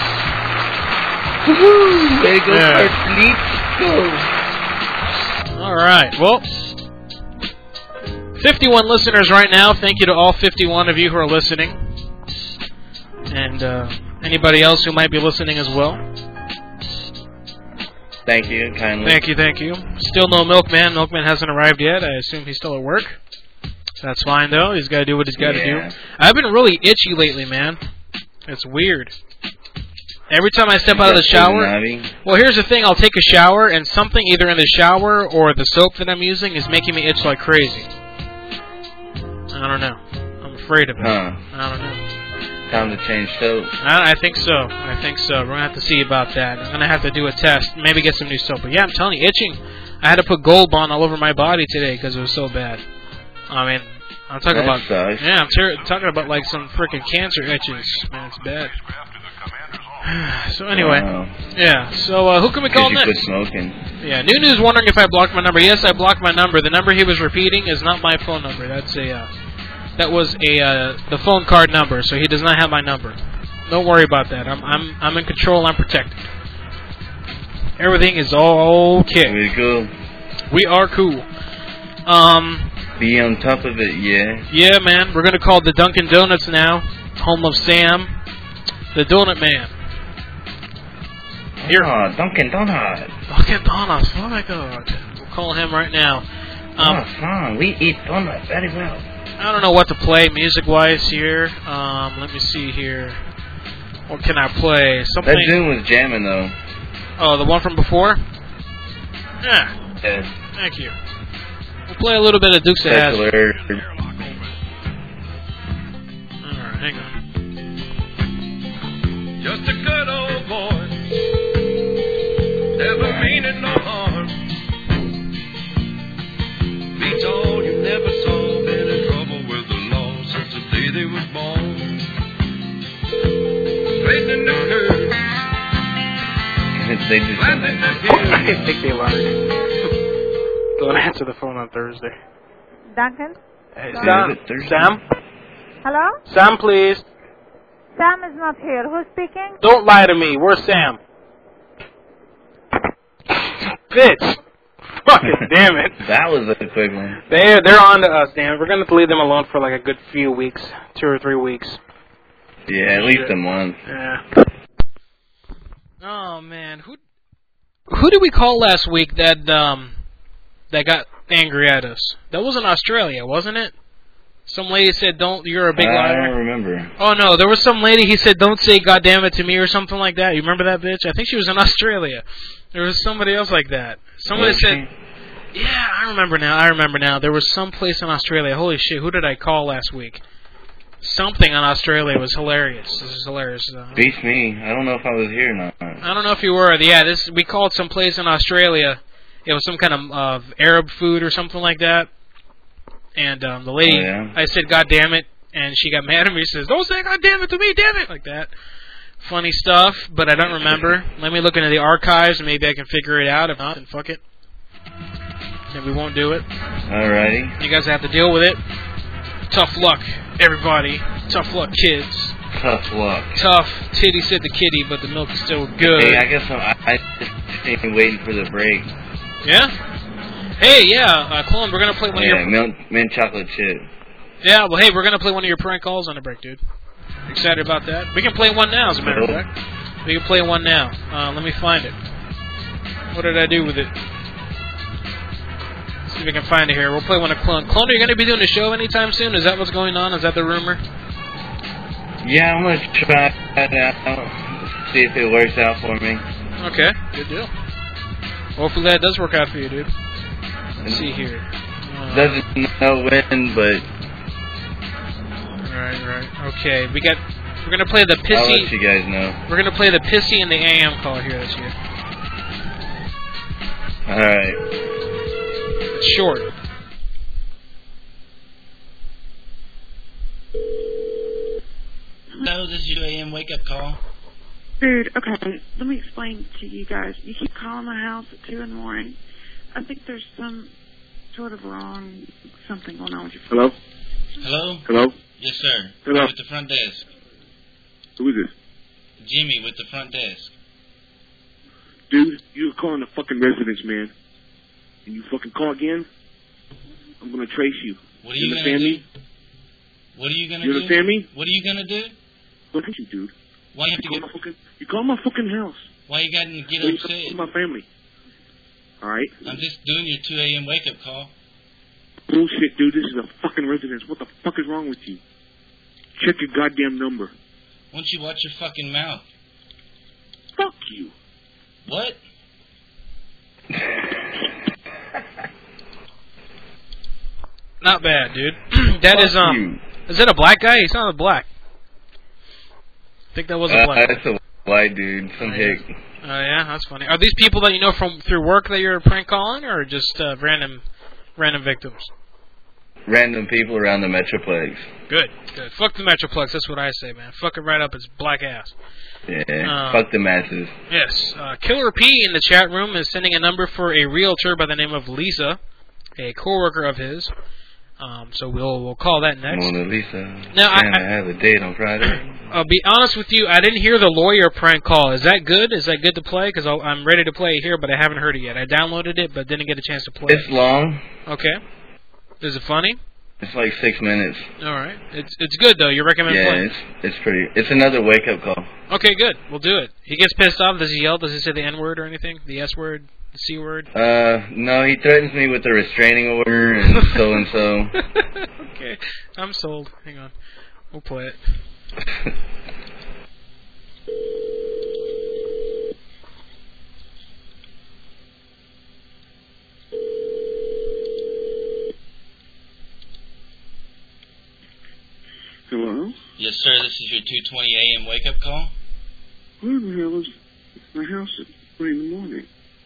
Woohoo! Way to go, Yeah. Sleep. Go. All right. Well, 51 listeners right now. Thank you to all 51 of you who are listening. And anybody else who might be listening as well. Thank you, kindly. Thank you. Still no Milkman. Milkman hasn't arrived yet. I assume he's still at work. That's fine, though. He's got to do what he's got to do. I've been really itchy lately, man. It's weird. Every time I step out of the shower... Well, here's the thing. I'll take a shower, and something either in the shower or the soap that I'm using is making me itch like crazy. I don't know. I'm afraid of it. I don't know. Time to change soap. I think so. We're going to have to see about that. I'm going to have to do a test. Maybe get some new soap. But yeah, I'm telling you, itching. I had to put Gold Bond all over my body today because it was so bad. I mean, I'm talking about... Sucks. Yeah, I'm talking about like some freaking cancer itches. Man, it's bad. So anyway, yeah. So who can we call next? Quit smoking. Yeah, Nunu's wondering if I blocked my number. Yes, I blocked my number. The number he was repeating is not my phone number. That was the phone card number. So he does not have my number. Don't worry about that. I'm in control. I'm protected. Everything is okay. We're cool. We are cool. Be on top of it, yeah. Yeah, man. We're gonna call the Dunkin' Donuts now, home of Sam, the Donut Man. Here. Oh, Dunkin' Donuts. Dunkin' Donuts. Oh my God. We'll call him right now. We eat donuts very well. I don't know what to play music-wise here. Let me see here. What can I play? Something. That Zoom was jamming though. Oh, the one from before? Yeah. Thank you. We'll play a little bit of Dukes of Hazzard. Alright, hang on. Just a good old boy, never meaning no harm. Beats all you never saw, been in trouble with the law since the day they was born. Straightening the curve. They just I think they learned. Don't answer the phone on Thursday. Duncan? Hey, Sam? Hello? Sam, please. Sam is not here. Who's speaking? Don't lie to me. Where's Sam? Bitch. Fucking damn it. That was a quick one. They're on to us, damn it. We're going to leave them alone for like a good few weeks. 2 or 3 weeks. Yeah, at least a month. Yeah. Oh, man. Who did we call last week that got angry at us? That was in Australia, wasn't it? Some lady said, you're a big liar. I don't remember. Oh, no, there was some lady, he said, don't say goddamn it to me or something like that. You remember that bitch? I think she was in Australia. There was somebody else like that. Somebody said, yeah, I remember now. There was some place in Australia. Holy shit, who did I call last week? Something in Australia was hilarious. This is hilarious. Beats me. I don't know if I was here or not. I don't know if you were. Yeah, we called some place in Australia. It was some kind of Arab food or something like that. And the lady, I said, God damn it, and she got mad at me. She says, don't say God damn it to me, damn it, like that. Funny stuff, but I don't remember. Let me look into the archives, and maybe I can figure it out. If not, then fuck it. Then we won't do it. Alrighty. You guys have to deal with it. Tough luck, everybody. Tough luck, kids. Tough luck. Tough. Titty said the kitty, but the milk is still good. Hey, I guess I just been waiting for the break. Yeah? Hey, yeah, Clone, we're going to play one of your... mint chocolate chip. Yeah, well, hey, we're going to play one of your prank calls on the break, dude. Excited about that? We can play one now, as a matter of fact. We can play one now. Let me find it. What did I do with it? See if we can find it here. We'll play one of Clone. Clone, are you going to be doing a show anytime soon? Is that what's going on? Is that the rumor? Yeah, I'm going to try that out. See if it works out for me. Okay, good deal. Hopefully that does work out for you, dude. Let's see here. Doesn't know when, but... Right. Okay, we're gonna play the pissy... I'll let you guys know. We're gonna play the pissy and the AM caller here this year. Alright. It's short. Hello, this is your AM wake-up call. Dude, okay, let me explain to you guys. You keep calling my house at 2 in the morning. I think there's some sort of wrong something going on with your phone. Hello? Hello? Yes, sir. Hello? With the front desk. Who is this? Jimmy with the front desk. Dude, you're calling the fucking residence, man. And you fucking call again, I'm gonna trace you. What are you understand gonna me? do? What are you gonna You do? understand me? What are you gonna do? What did you, dude? Why you have to get... You call my fucking house. Why you gotta get Why you upset? call my family. Alright? I'm just doing your 2 a.m. wake-up call. Bullshit, dude. This is a fucking residence. What the fuck is wrong with you? Check your goddamn number. Why don't you watch your fucking mouth? Fuck you. What? Not bad, dude. That is Is that a black guy? He sounded black. I think that was a black guy. That's a white dude. Some hick. Oh, yeah? That's funny. Are these people that you know from through work that you're prank calling, or just random victims? Random people around the Metroplex. Good. Fuck the Metroplex. That's what I say, man. Fuck it right up its black ass. Yeah, fuck the masses. Yes. Killer P in the chat room is sending a number for a realtor by the name of Lisa, a coworker of his. So we'll call that next. Mona Lisa. Now, I have a date on Friday. I'll be honest with you. I didn't hear the lawyer prank call. Is that good? Is that good to play? Because I'm ready to play it here, but I haven't heard it yet. I downloaded it, but didn't get a chance to play it. It's long. Okay. Is it funny? It's like 6 minutes. All right. It's good, though. You recommend playing? Yeah, it's pretty. It's another wake-up call. Okay, good. We'll do it. He gets pissed off. Does he yell? Does he say the N-word or anything? The S-word? The C-word? No, he threatens me with a restraining order and so-and-so. Okay. I'm sold. Hang on. We'll play it. Hello? Yes, sir. This is your 2:20 a.m. wake-up call. Where the hell is my house at 3 in the morning?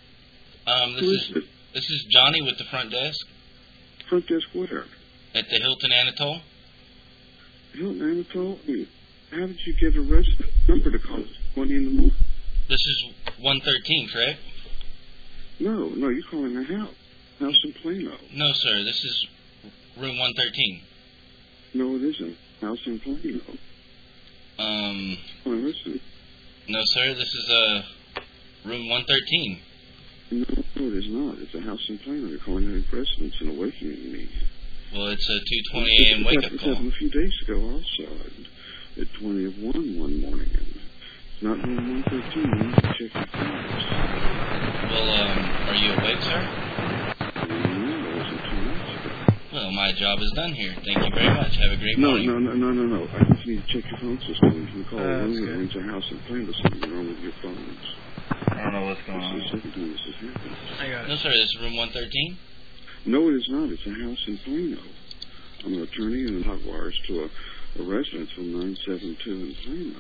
This is Johnny with the front desk. Front desk where? At the Hilton Anatole. Hilton Anatole? How did you get a resident number to call us 20 in the morning? This is 113, correct? No, you're calling a house. House in Plano. No, sir. This is room 113. No, it isn't. House in Plano. Oh, listen. No, sir. This is room 113. No, it is not. It's a house in Plano. You're calling out residence and awakening me. Well, it's a 2:20 a.m. wake-up It call. happened a few days ago also. At 20 of 1 one morning. It's not room 113. You need to check your files. Well, are you awake, sir? No, it wasn't 2 minutes ago. Well, my job is done here. Thank you very much. Have a great morning. No. I just need to check your phone system. You can call that's one good. into a house in Plano. Something wrong with your phones. I don't know what's going on. This is the second time this has happened. I got it. No, sir. This is room 113. No, it is not. It's a house in Plano. I'm an attorney and hot wires to a residence from 972 in Plano.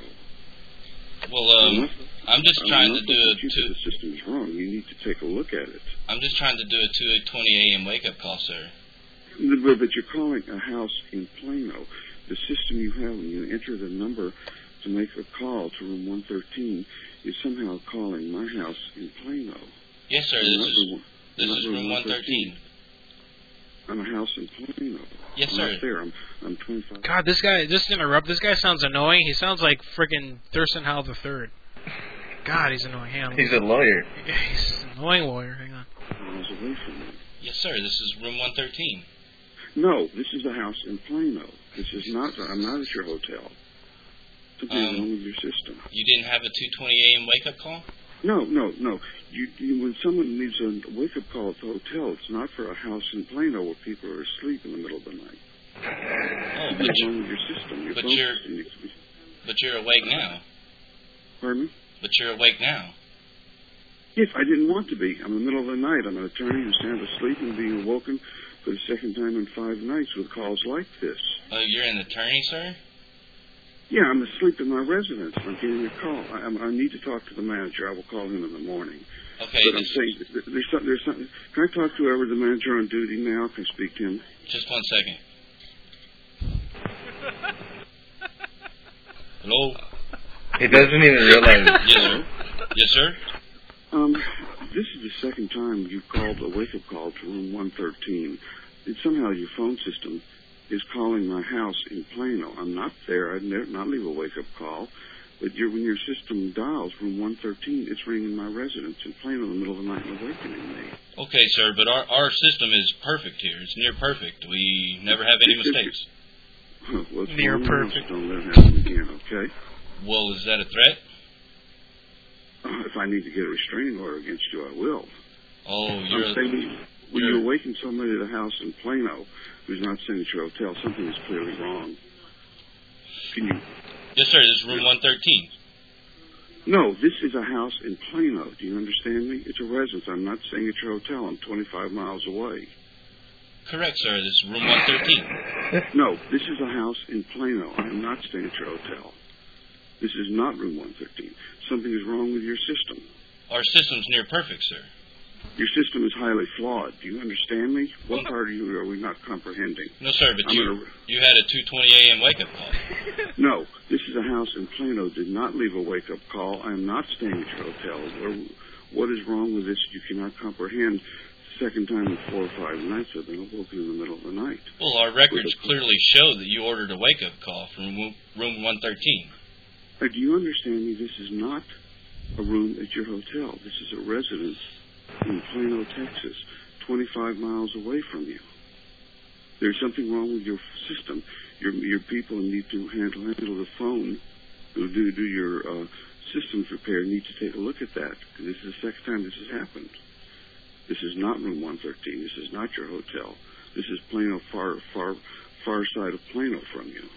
Well, I'm just trying to do a The system's wrong. You need to take a look at it. I'm just trying to do a 2:20 a.m. wake-up call, sir. But you're calling a house in Plano. The system you have when you enter the number to make a call to room 113 is somehow calling my house in Plano. Yes, sir. This is room 113. I'm a house in Plano. Yes, I'm sir. not there. I'm 25. God, this guy, just to interrupt, this guy sounds annoying. He sounds like friggin' Thurston Howell III. God, he's annoying. Hang on. He's a lawyer. Yeah, he's an annoying lawyer. Hang on. Miles away from me. Yes, sir. This is room 113. No, this is a house in Plano. This is not. I'm not at your hotel. Something's wrong with your system. You didn't have a 2:20 a.m. wake-up call? No. You when someone needs a wake-up call at the hotel, it's not for a house in Plano where people are asleep in the middle of the night. Oh, What's wrong with your system? Your phone system needs to be. But you're awake now. Pardon me? But you're awake now. Yes, I didn't want to be. I'm in the middle of the night. I'm an attorney who's sound asleep and being awoken for the second time in 5 nights with calls like this. Oh, you're an attorney, sir? Yeah, I'm asleep in my residence. I'm getting a call. I need to talk to the manager. I will call him in the morning. Okay. But I'm saying there's something. Can I talk to whoever the manager on duty now? Can I speak to him? Just 1 second. Hello? He doesn't even realize. Yes, sir. Yes, sir. This is the second time you've called a wake-up call to room 113. It's somehow your phone system is calling my house in Plano. I'm not there. I'd not leave a wake-up call. But when your system dials room 113, it's ringing my residence in Plano in the middle of the night and awakening me. Okay, sir, but our system is perfect here. It's near perfect. We never have any mistakes. Well, it's Near wrong perfect. house. Don't let it happen again, okay? Well, is that a threat? If I need to get a restraining order against you, I will. Oh, I'm saying when you awaken somebody at a house in Plano who's not staying at your hotel, something is clearly wrong. Can you... Yes, sir. This is room 113. No, this is a house in Plano. Do you understand me? It's a residence. I'm not staying at your hotel. I'm 25 miles away. Correct, sir. This is room 113. No, this is a house in Plano. I am not staying at your hotel. This is not room 113. Something is wrong with your system. Our system's near perfect, sir. Your system is highly flawed. Do you understand me? What part of you are we not comprehending? No, sir, but you had a 2:20 a.m. wake-up call. No, this is a house in Plano. Did not leave a wake-up call. I am not staying at your hotel. What is wrong with this? You cannot comprehend. Second time in 4 or 5 nights I've been awoken in the middle of the night. Well, our records clearly show that you ordered a wake-up call from room 113. Do you understand me? This is not a room at your hotel. This is a residence in Plano, Texas, 25 miles away from you. There's something wrong with your system. Your people need to handle the phone, who do your systems repair, need to take a look at that. This is the second time this has happened. This is not room 113. This is not your hotel. This is Plano, far side of Plano from you.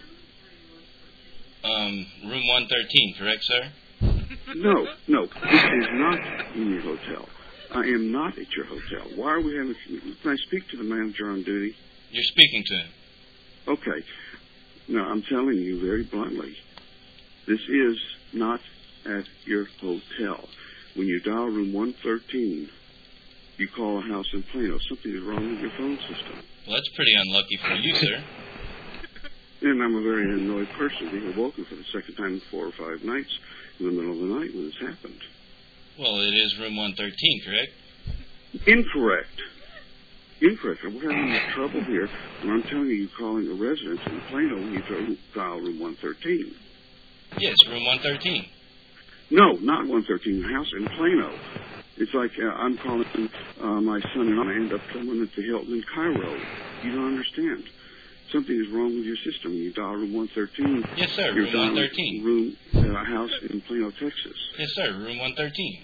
Room 113, correct, sir? No. This is not in your hotel. I am not at your hotel. Why are we having... Can I speak to the manager on duty? You're speaking to him. Okay. Now, I'm telling you very bluntly, this is not at your hotel. When you dial room 113, you call a house in Plano. Something is wrong with your phone system. Well, that's pretty unlucky for you, sir. And I'm a very annoyed person being awoken for the second time in 4 or 5 nights in the middle of the night when this happened. Well, it is room 113, correct? Incorrect. Incorrect. We're having trouble here, and I'm telling you, calling a residence in Plano when you dial room 113. Yes, room 113. No, not 113. House in Plano. It's like I'm calling my son and I end up coming at the Hilton in Cairo. You don't understand. Something is wrong with your system. You dial room 113. Yes, sir. You're Room 113. Room house in Plano, Texas. Yes, sir. Room 113.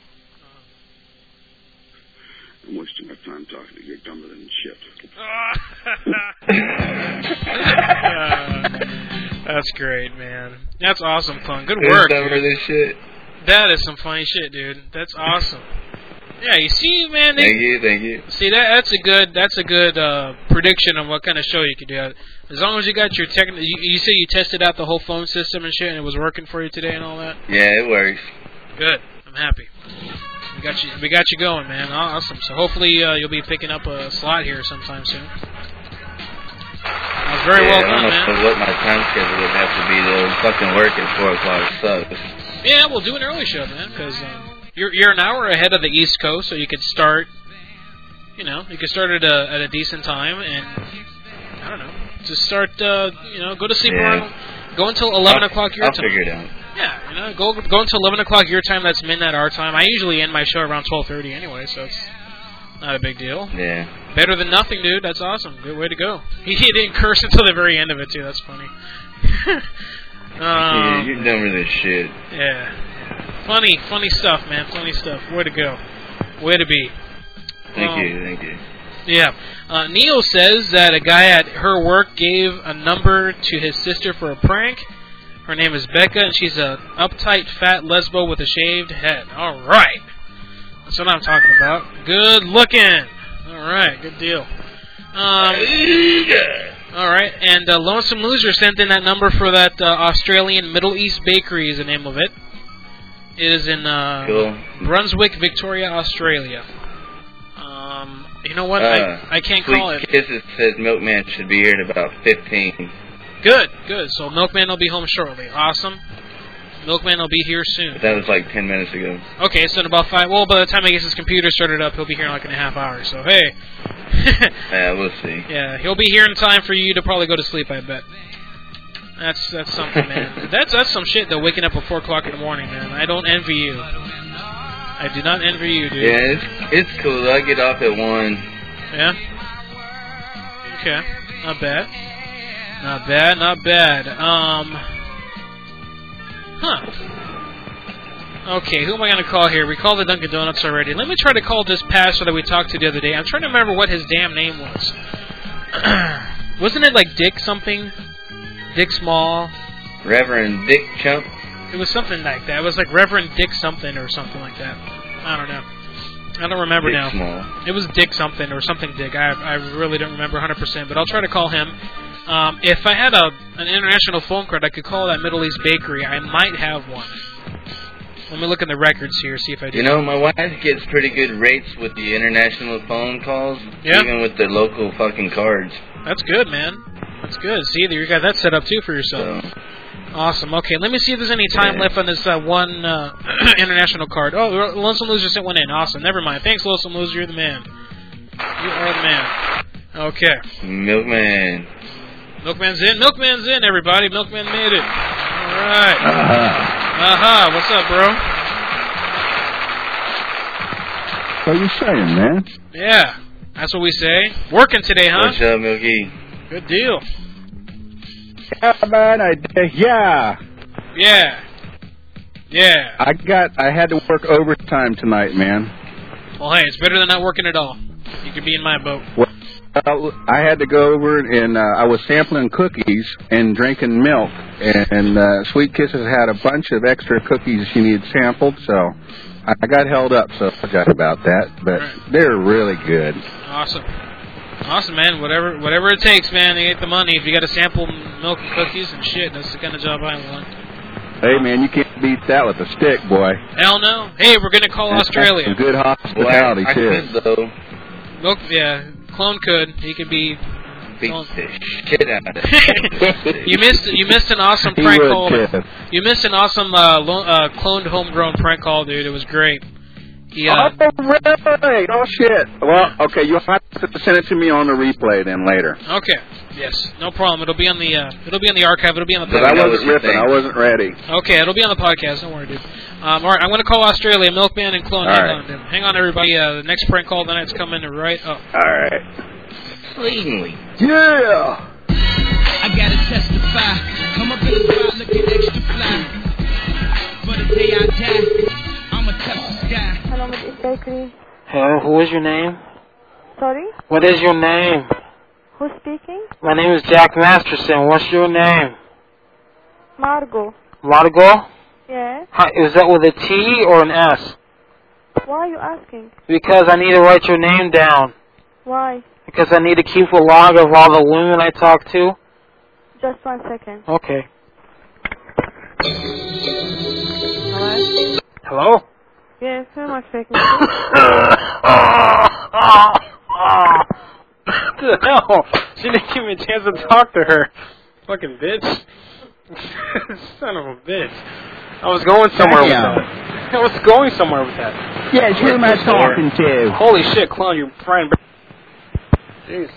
I'm wasting my time talking to you. You're dumber than shit. That's great, man. That's awesome, Clone. Good Who's work. dumber than shit? That is some funny shit, dude. That's awesome. Yeah, you see, man. Thank you. See, that's a good prediction of what kind of show you could do. As long as you got your you say you tested out the whole phone system and shit, and it was working for you today and all that. Yeah, it works. Good. I'm happy. We got you going, man. Awesome. So hopefully you'll be picking up a slot here sometime soon. That was very well done, man. I don't know what my time schedule would have to be though. Fucking work at 4 o'clock sucks. Yeah, we'll do an early show, man, because you're an hour ahead of the East Coast, so you could start. You could start at a decent time, and I don't know, just start. Go to sleep around. Go until 11 o'clock your time. I'll figure it out. Yeah, go until 11 o'clock your time. That's midnight our time. I usually end my show around 12:30 anyway, so it's not a big deal. Yeah. Better than nothing, dude. That's awesome. Good way to go. He didn't curse until the very end of it too. That's funny. Yeah, you're dumber than shit. Yeah. Funny stuff, man. Funny stuff. Way to go. Way to be. Thank you. Yeah. Neo says that a guy at her work gave a number to his sister for a prank. Her name is Becca, and she's a uptight, fat lesbo with a shaved head. All right. That's what I'm talking about. Good looking. All right. Good deal. All right. And Lonesome Loser sent in that number for that Australian Middle East Bakery is the name of it. It is in Brunswick, Victoria, Australia. You know what? I can't call it. Sweet Kisses says Milkman should be here in about 15. Good. So Milkman will be home shortly. Awesome. Milkman will be here soon. But that was like 10 minutes ago. Okay, so in about 5... Well, by the time he gets his computer started up, he'll be here in like in a half hour. So, hey. Yeah, we'll see. Yeah, he'll be here in time for you to probably go to sleep, I bet. That's something, man. That's some shit, though, waking up at 4 o'clock in the morning, man. I don't envy you. I do not envy you, dude. Yeah, it's cool. I get off at 1. Yeah? Okay. Not bad. Okay, who am I going to call here? We called the Dunkin' Donuts already. Let me try to call this pastor that we talked to the other day. I'm trying to remember what his damn name was. Wasn't it like Dick something? Dick Small? Reverend Dick Chump? It was something like that. It was like Reverend Dick something or something like that. I don't know. I don't remember Dick now. Small. It was Dick something or something Dick. I really don't remember 100%, but I'll try to call him. If I had an international phone card, I could call that Middle East Bakery. I might have one. Let me look in the records here, see if I do. You know, my wife gets pretty good rates with the international phone calls, even with the local fucking cards. That's good, man. That's good. See, you got that set up, too, for yourself. So. Awesome. Okay, let me see if there's any time left on this one international card. Oh, Lonesome Loser sent one in. Awesome. Never mind. Thanks, Lonesome Loser. You're the man. You are the man. Okay. Milkman. Milkman's in, everybody. Milkman made it. All right. What's up, bro? What are you saying, man? Yeah, that's what we say. Working today, huh? What's up, Milky? Good deal. Yeah, man. Yeah. I had to work overtime tonight, man. Well, hey, it's better than not working at all. You could be in my boat. Well, I had to go over and I was sampling cookies and drinking milk, and Sweet Kisses had a bunch of extra cookies she needed sampled, so I got held up, so I apologize about that, but they're really good. Awesome, man. Whatever it takes, man. You get the money. If you got to sample milk and cookies and shit, that's the kind of job I want. Hey, man, you can't beat that with a stick, boy. Hell no. Hey, we're going to call Australia. Some good hospitality, I too. could, though. Milk, yeah. Clone could. He could be... Beat the shit out of it. You missed an awesome prank call. You missed an awesome cloned homegrown prank call, dude. It was great. Yeah. Oh, right. Oh, shit. Well, okay, you'll have to send it to me on the replay then later. Okay. Yes. No problem. It'll be on the archive. It'll be on the Because podcast. I wasn't ripping. I wasn't ready. Okay, it'll be on the podcast. Don't worry, dude. All right, I'm going to call Australia. Milkman and Clone. Hang on, everybody. The next prank call of the night's coming right up. All right. Yeah. I gotta testify. Come up in the spot looking extra fly. For the day I die, I'm a tough guy. Hello, Miss Bakery. Hello, who is your name? Sorry? What is your name? Who's speaking? My name is Jack Masterson. What's your name? Margot. Margot? Yeah? Hi, is that with a T or an S? Why are you asking? Because I need to write your name down. Why? Because I need to keep a log of all the women I talk to. Just 1 second. Okay. Hello? Hello? Yes, who am I speaking to? What the hell? She didn't give me a chance to talk to her. Fucking bitch. Son of a bitch. I was going somewhere with that. Yes, who am I talking to? Holy shit, Clone, your friend. Jeez.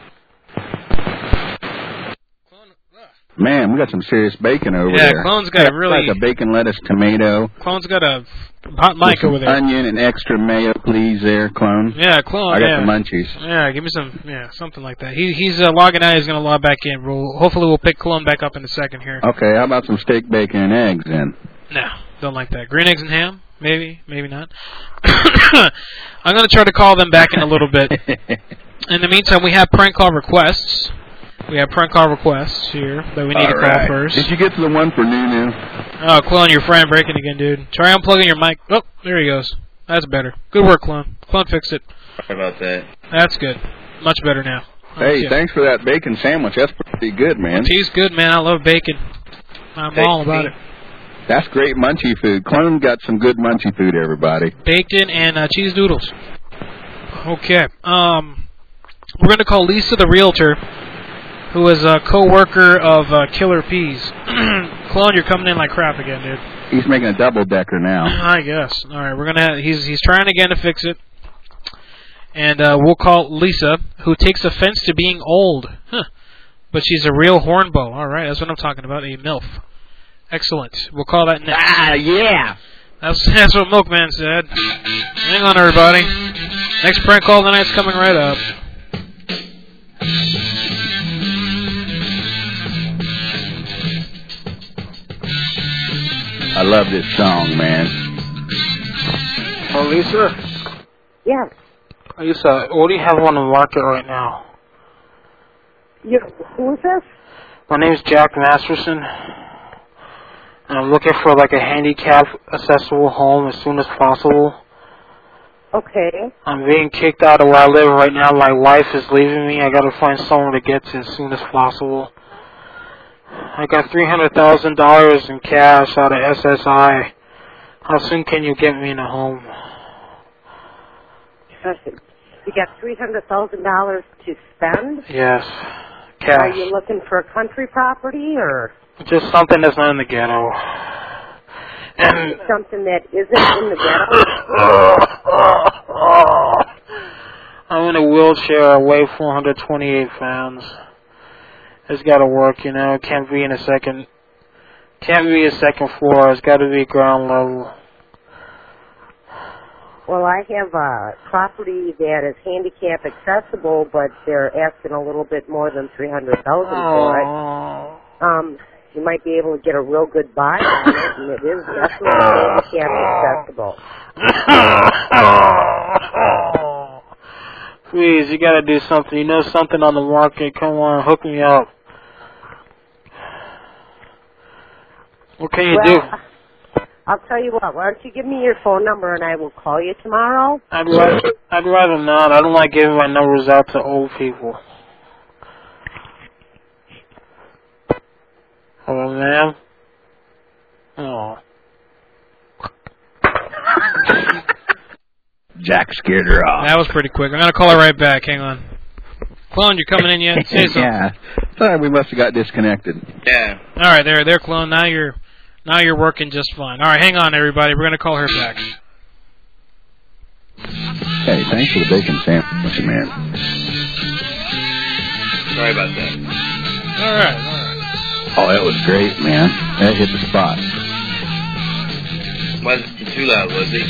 Man, we got some serious bacon over Yeah, there. Clone's got a really... like a bacon, lettuce, tomato. Clone's got a hot mic over there. Onion and extra mayo, please, there, Clone. Yeah, Clone. I got yeah. the munchies. Yeah, give me some. Yeah, something like that. He's logging out. He's gonna log back in. Hopefully we'll pick Clone back up in a second here. Okay, how about some steak, bacon, and eggs then? No, don't like that. Green eggs and ham? Maybe, maybe not. I'm gonna try to call them back in a little bit. In the meantime, we have prank call requests. We have prank call requests here that we need to call first. Did you get to the one for Nunu? Oh, Clone, your friend breaking again, dude. Try unplugging your mic. Oh, there he goes. That's better. Good work, Clone. Clone fixed it. Sorry about that. That's good. Much better now. Hey, Okay. thanks for that bacon sandwich. That's pretty good, man. Tea's good, man. I love bacon. I'm all about it. That's great munchie food. Clone got some good munchie food, everybody. Bacon and cheese doodles. Okay. We're going to call Lisa the realtor, who is a co-worker of Killer Peas. Clone, you're coming in like crap again, dude. He's making a double-decker now. I guess. All right, we're gonna. He's trying again to fix it, and we'll call Lisa, who takes offense to being old, but she's a real hornbow. All right, that's what I'm talking about. A MILF. Excellent. We'll call that next. Yeah. That's what Milkman said. Hang on, everybody. Next prank call of the night's coming right up. I love this song, man. Oh, Lisa? Yes. Lisa, what do you have on the market right now? Who is this? My name's Jack Masterson. And I'm looking for like a handicap accessible home as soon as possible. Okay. I'm being kicked out of where I live right now. My wife is leaving me. I gotta find somewhere to get to as soon as possible. I got $300,000 in cash out of SSI. How soon can you get me in a home? You got $300,000 to spend? Yes, cash. Are you looking for a country property or Just something that's not in the ghetto. And something that isn't in the ghetto? I'm in a wheelchair. I weigh 428 pounds. It's got to work, you know. It can't be a second floor. It's got to be ground level. Well, I have a property that is handicap accessible, but they're asking a little bit more than $300,000 for it. You might be able to get a real good buy on it, and it is definitely handicap accessible. Please, you got to do something. You know something on the market. Come on, hook me up. What can you do? I'll tell you what. Why don't you give me your phone number and I will call you tomorrow? I'd rather not. I don't like giving my numbers out to old people. Hello, ma'am. Oh. Jack scared her off. That was pretty quick. I'm gonna call her right back. Hang on. Clone, you coming in yet? Say something. Yeah. Sorry, we must have got disconnected. Yeah. All right, there, Clone. Now you're working just fine. All right, hang on, everybody. We're gonna call her back. Hey, thanks for the bacon sandwich, man. Sorry about that. All right. Oh, that was great, man. That hit the spot. Wasn't too loud, was he?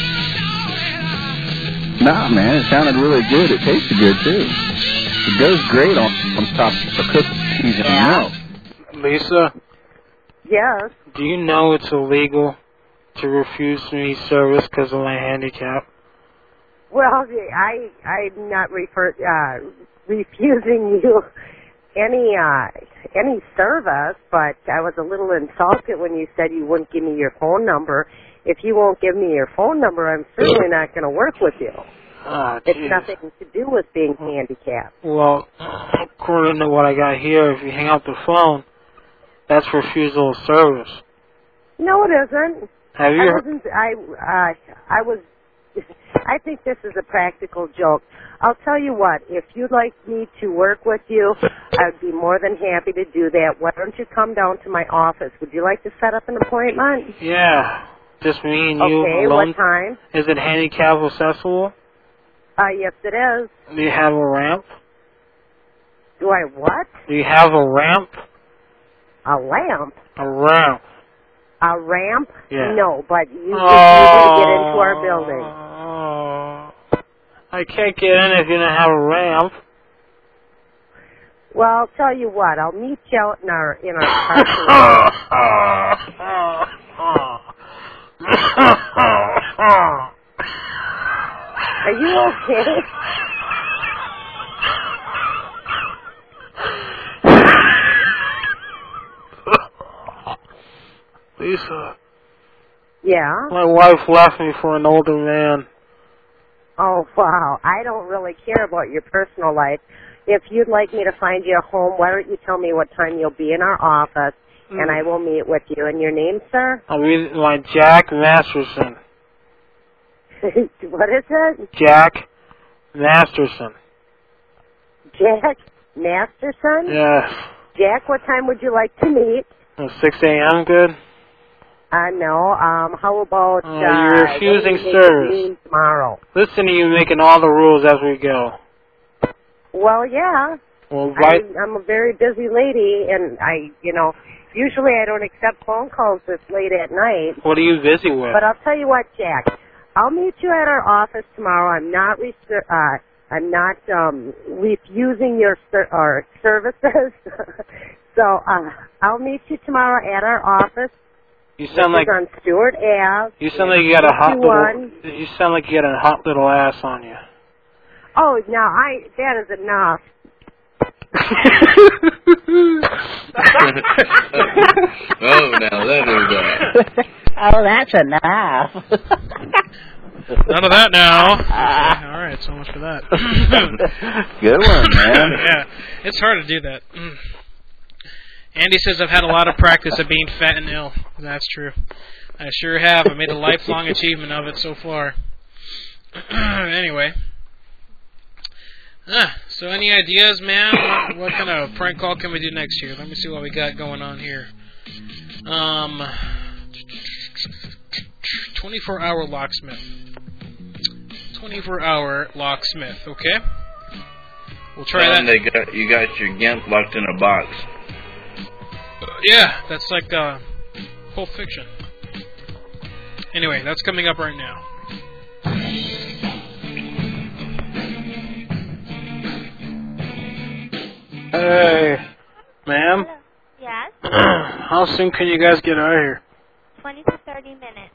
Nah, man, it sounded really good. It tasted good, too. It goes great on top of cookies and milk. Lisa, Yes. do you know it's illegal to refuse me service because of my handicap? Well, I'm not refusing you any service, but I was a little insulted when you said you wouldn't give me your phone number. If you won't give me your phone number, I'm certainly not going to work with you. It's nothing to do with being handicapped. Well, according to what I got here, if you hang up the phone, that's refusal of service. No, it isn't. Have you? I think this is a practical joke. I'll tell you what, if you'd like me to work with you, I'd be more than happy to do that. Why don't you come down to my office? Would you like to set up an appointment? Yeah, just me and you Okay, alone. what time? Is it handicap accessible? Yes, it is. Do you have a ramp? Do I what? Do you have a ramp? A lamp? A ramp. A ramp? Yeah. No, but you should be able to get into our building. I can't get in if you don't have a ramp. Well, I'll tell you what. I'll meet you out in our parking lot. Are you okay? Lisa. Yeah? My wife left me for an older man. Oh, wow. I don't really care about your personal life. If you'd like me to find you a home, why don't you tell me what time you'll be in our office, and I will meet with you. And your name, sir? I'll be my Jack Masterson. What is it? Jack Masterson. Jack Masterson? Yes. Jack, what time would you like to meet? 6 a.m. good? No. How about you're refusing service. Tomorrow? Listen to you making all the rules as we go. Well, yeah. Well, right. I'm a very busy lady, and usually I don't accept phone calls this late at night. What are you busy with? But I'll tell you what, Jack. I'll meet you at our office tomorrow. I'm not refusing your services. So I'll meet you tomorrow at our office. You sound like on Stewart Ave. You sound like you got a hot little. You sound like you got a hot little ass on you. Oh, now that is enough. Oh, now that is that. Oh, that's enough. None of that now. Okay, all right, so much for that. Good one, man. Yeah, it's hard to do that. Andy says, I've had a lot of practice of being fat and ill. That's true. I sure have. I made a lifelong achievement of it so far. Anyway. So any ideas, man? What kind of prank call can we do next year? Let me see what we got going on here. 24-hour locksmith. 24-hour locksmith, okay? We'll try that. You got your gimp locked in a box. Yeah, that's like Pulp Fiction. Anyway, that's coming up right now. Hey, ma'am? Yes? How soon can you guys get out of here? 20 to 30 minutes.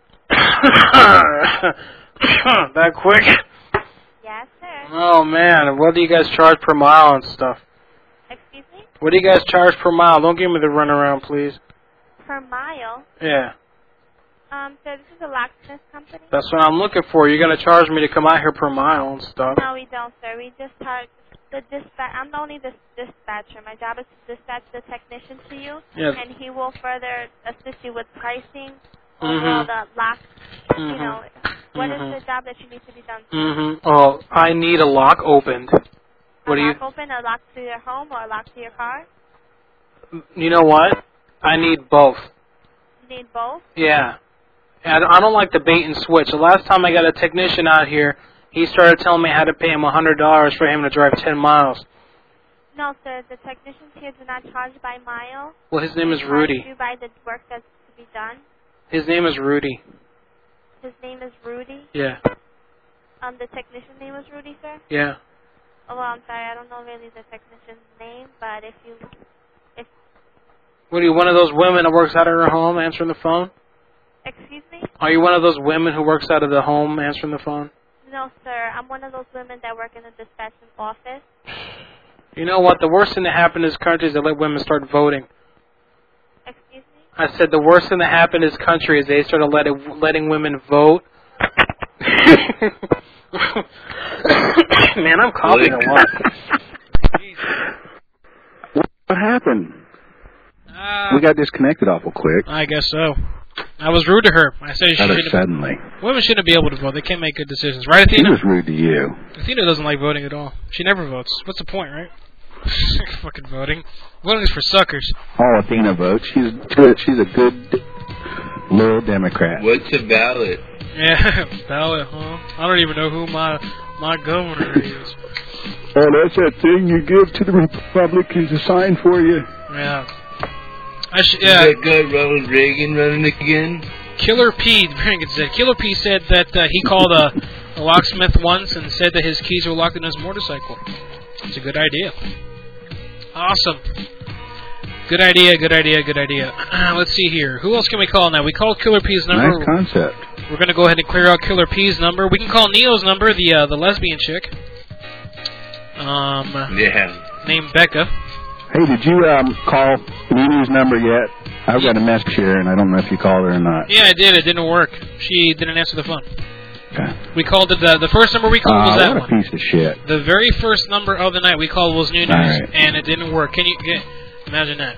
That quick? Yes, sir. Oh, man. What do you guys charge per mile and stuff? Excuse me? What do you guys charge per mile? Don't give me the runaround, please. Per mile? Yeah. So this is a locksmith company? That's what I'm looking for. You're going to charge me to come out here per mile and stuff. No, we don't, sir. We just charge the dispatch. I'm only the dispatcher. My job is to dispatch the technician to you, and he will further assist you with pricing, overall the lock, you know, what is the job that you need to be done? Oh, I need a lock opened. What do you? Lock open, a lock to your home, or a lock to your car? You know what? I need both. You need both? Yeah. I don't like the bait and switch. The last time I got a technician out here, he started telling me I had to pay him $100 for him to drive 10 miles. No, sir. The technicians here do not charge by mile. Well, his name is They Rudy. charge you by the work that's to be done. His name is Rudy. His name is Rudy. Yeah. The technician's name is Rudy, sir. Yeah. Oh, well, I'm sorry. I don't know really the technician's name, but if What are you, one of those women that works out of her home answering the phone? excuse me. Are you one of those women who works out of the home answering the phone? No, sir. I'm one of those women that work in the dispatching office. You know what? The worst thing that happened in this country is they let women start voting. Excuse me? I said the worst thing that happened in this country is they started letting women vote. Man, I'm coughing a lot. What happened? We got disconnected awful quick. I guess so. I was rude to her. I said Suddenly. women shouldn't be able to vote. They can't make good decisions. Right, She Athena? was rude to you. Athena doesn't like voting at all. She never votes. What's the point, right? Fucking voting. Voting is for suckers. Oh, Athena votes. She's a good loyal Democrat. What's a ballot? Yeah, ballot, huh? I don't even know who my governor is. Oh, that's that thing you give to the Republicans to sign for you. Yeah. Is that guy Ronald Reagan running again? Killer P, Killer P said that he called a locksmith once and said that his keys were locked in his motorcycle. It's a good idea. Awesome. Good idea. Let's see here. Who else can we call now? We called Killer P's number. Nice concept. We're going to go ahead and clear out Killer P's number. We can call Neo's number, the lesbian chick. Named Becca. Hey, did you call Nini's number yet? I've got a message here, and I don't know if you called her or not. Yeah, I did. It didn't work. She didn't answer the phone. Okay. We called it the first number we called was that what a one. piece of shit. The very first number of the night we called was New News, Right. and it didn't work. Can you imagine that?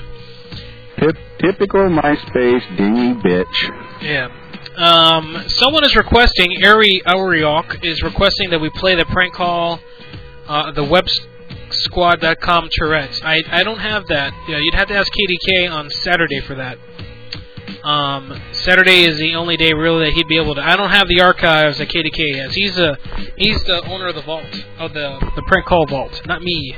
Typical MySpace dingy bitch. Yeah. Someone is requesting, Ariok is requesting that we play the prank call, the websquad.com Tourette's. I don't have that. Yeah, you'd have to ask KDK on Saturday for that. Saturday is the only day really that he'd be able to. I don't have the archives that KDK has. He's the owner of the vault, of the prank call vault, not me.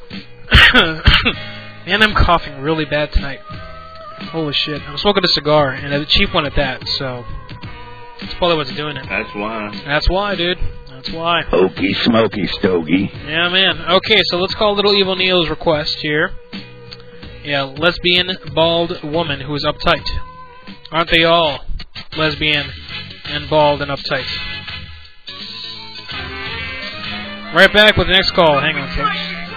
Man, I'm coughing really bad tonight. Holy shit! I'm smoking a cigar, and a cheap one at that. So that's probably what's doing it. That's why. That's why, dude. That's why. Hokey smoky stogie. Yeah, man. Okay, so let's call Little Evil Neo's request here. Yeah, lesbian, bald woman who is uptight. Aren't they all lesbian and bald and uptight? Right back with the next call. Hang on, folks.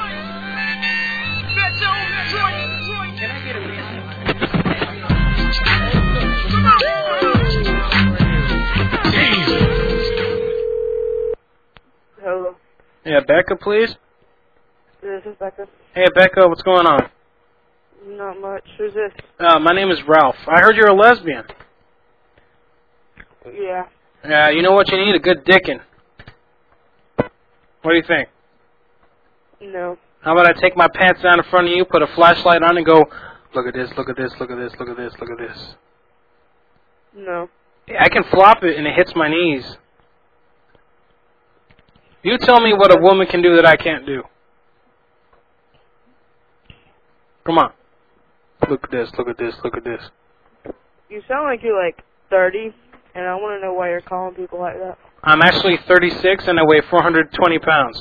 Hello. Yeah, Becca, please. This is Becca. Hey, Becca, what's going on? Not much. Who's this? My name is Ralph. I heard you're a lesbian. Yeah. You know what you need? A good dickin'. What do you think? No. How about I take my pants down in front of you, put a flashlight on, and go, look at this, look at this, look at this, look at this, look at this. No. Yeah, I can flop it, and it hits my knees. You tell me what a woman can do that I can't do. Come on. Look at this, look at this, look at this. You sound like you're like 30, and I want to know why you're calling people like that. I'm actually 36, and I weigh 420 pounds.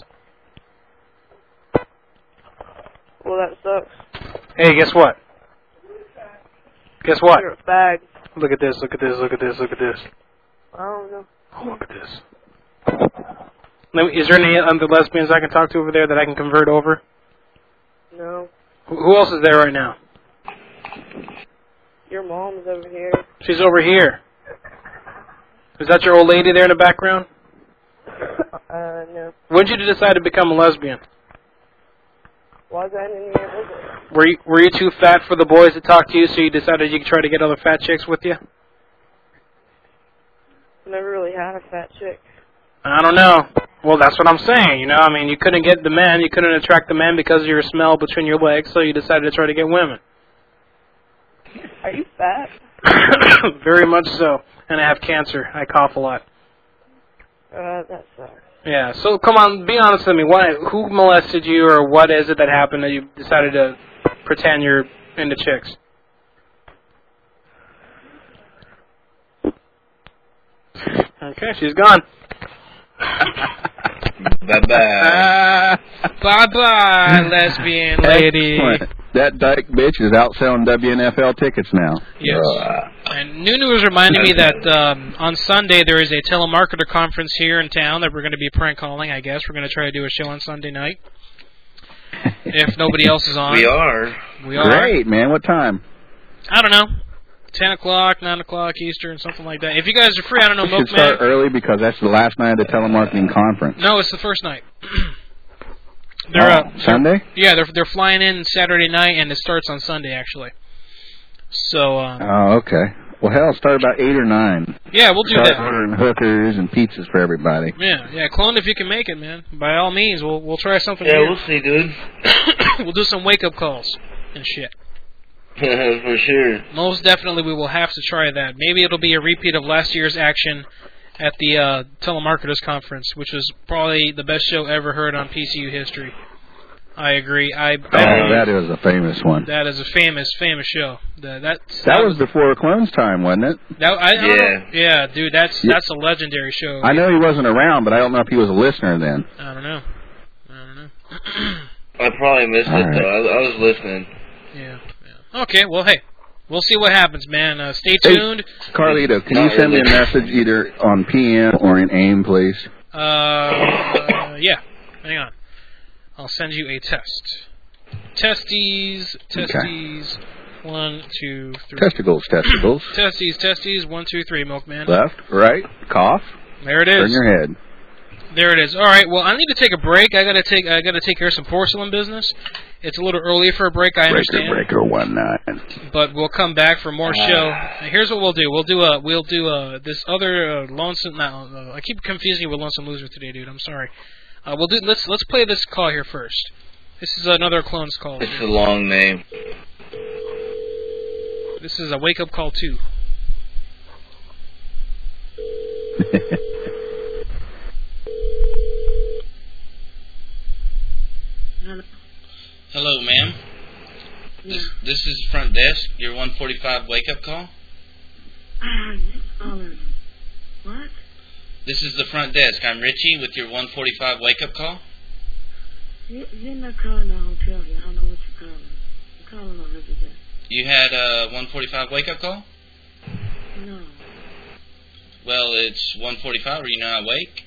Well, that sucks. Hey, guess what? Guess what? You're a bag. Look at this, look at this, look at this, look at this. I don't know. Oh, look at this. Is there any other lesbians I can talk to over there that I can convert over? No. Who else is there right now? Your mom's over here. She's over here. Is that your old lady there in the background? No. When did you decide to become a lesbian? Why is that in your visit? Were you too fat for the boys to talk to you, so you decided you could try to get other fat chicks with you? Never really had a fat chick. I don't know. Well, that's what I'm saying. You know, I mean, you couldn't get the men, you couldn't attract the men because of your smell between your legs, so you decided to try to get women. Are you fat? Very much so. And I have cancer. I cough a lot. That sucks. Yeah, so come on, be honest with me. Who molested you, or what is it that happened that you decided to pretend you're into chicks? Okay, she's gone. Bye-bye. Bye-bye, lesbian lady. Excellent. That dyke bitch is outselling WNFL tickets now. Yes. And Nunu was reminding me that on Sunday there is a telemarketer conference here in town that we're going to be prank calling, I guess. We're going to try to do a show on Sunday night. If nobody else is on. We are. Great, man. What time? I don't know. 10 o'clock, 9 o'clock Eastern, something like that. If you guys are free, I don't know, We should Milkman. start early because that's the last night of the telemarketing conference. No, it's the first night. Sunday? Yeah, they're flying in Saturday night, and it starts on Sunday, actually. So. Oh, okay. Well, hell, start about 8 or 9. Yeah, we'll do start that. Ordering hookers and pizzas for everybody. Yeah, clone if you can make it, man. By all means, we'll try something. Yeah, here. we'll see, dude. We'll do some wake up calls and shit. For sure. Most definitely, we will have to try that. Maybe it'll be a repeat of last year's action at the Telemarketers Conference, which was probably the best show ever heard on PCU history. I agree. That is a famous one. That is a famous show. That was before Clone's time, wasn't it? Yeah, dude, that's a legendary show. I know he wasn't around, but I don't know if he was a listener then. I don't know. I probably missed it, though. I was listening. Yeah. Okay, well, hey, we'll see what happens, man. Stay tuned. Hey, Carlito, can you send me a message either on PM or in AIM, please? Yeah. Hang on. I'll send you a test. Testes. Okay. 1, 2, 3. Testicles. Testes. 1, 2, 3, Milkman. Left, right, cough. There it is. Turn your head. There it is. All right. Well, I need to take a break. I gotta take care of some porcelain business. It's a little early for a break. I understand. Breaker 19. But we'll come back for more show. Here's what we'll do. We'll do this other lonesome. I keep confusing you with Lonesome Loser today, dude. I'm sorry. Let's play this call here first. This is another Clones call. It's a long name. This is a wake up call 2. Hello, ma'am. Yeah. This is front desk. Your 145 wake up call. What? This is the front desk. I'm Richie with your 145 wake up call. You're not calling the hotel here. I don't know what you're calling. You're calling on every day. You had a 145 wake up call? No. Well, it's 145. Are you not awake?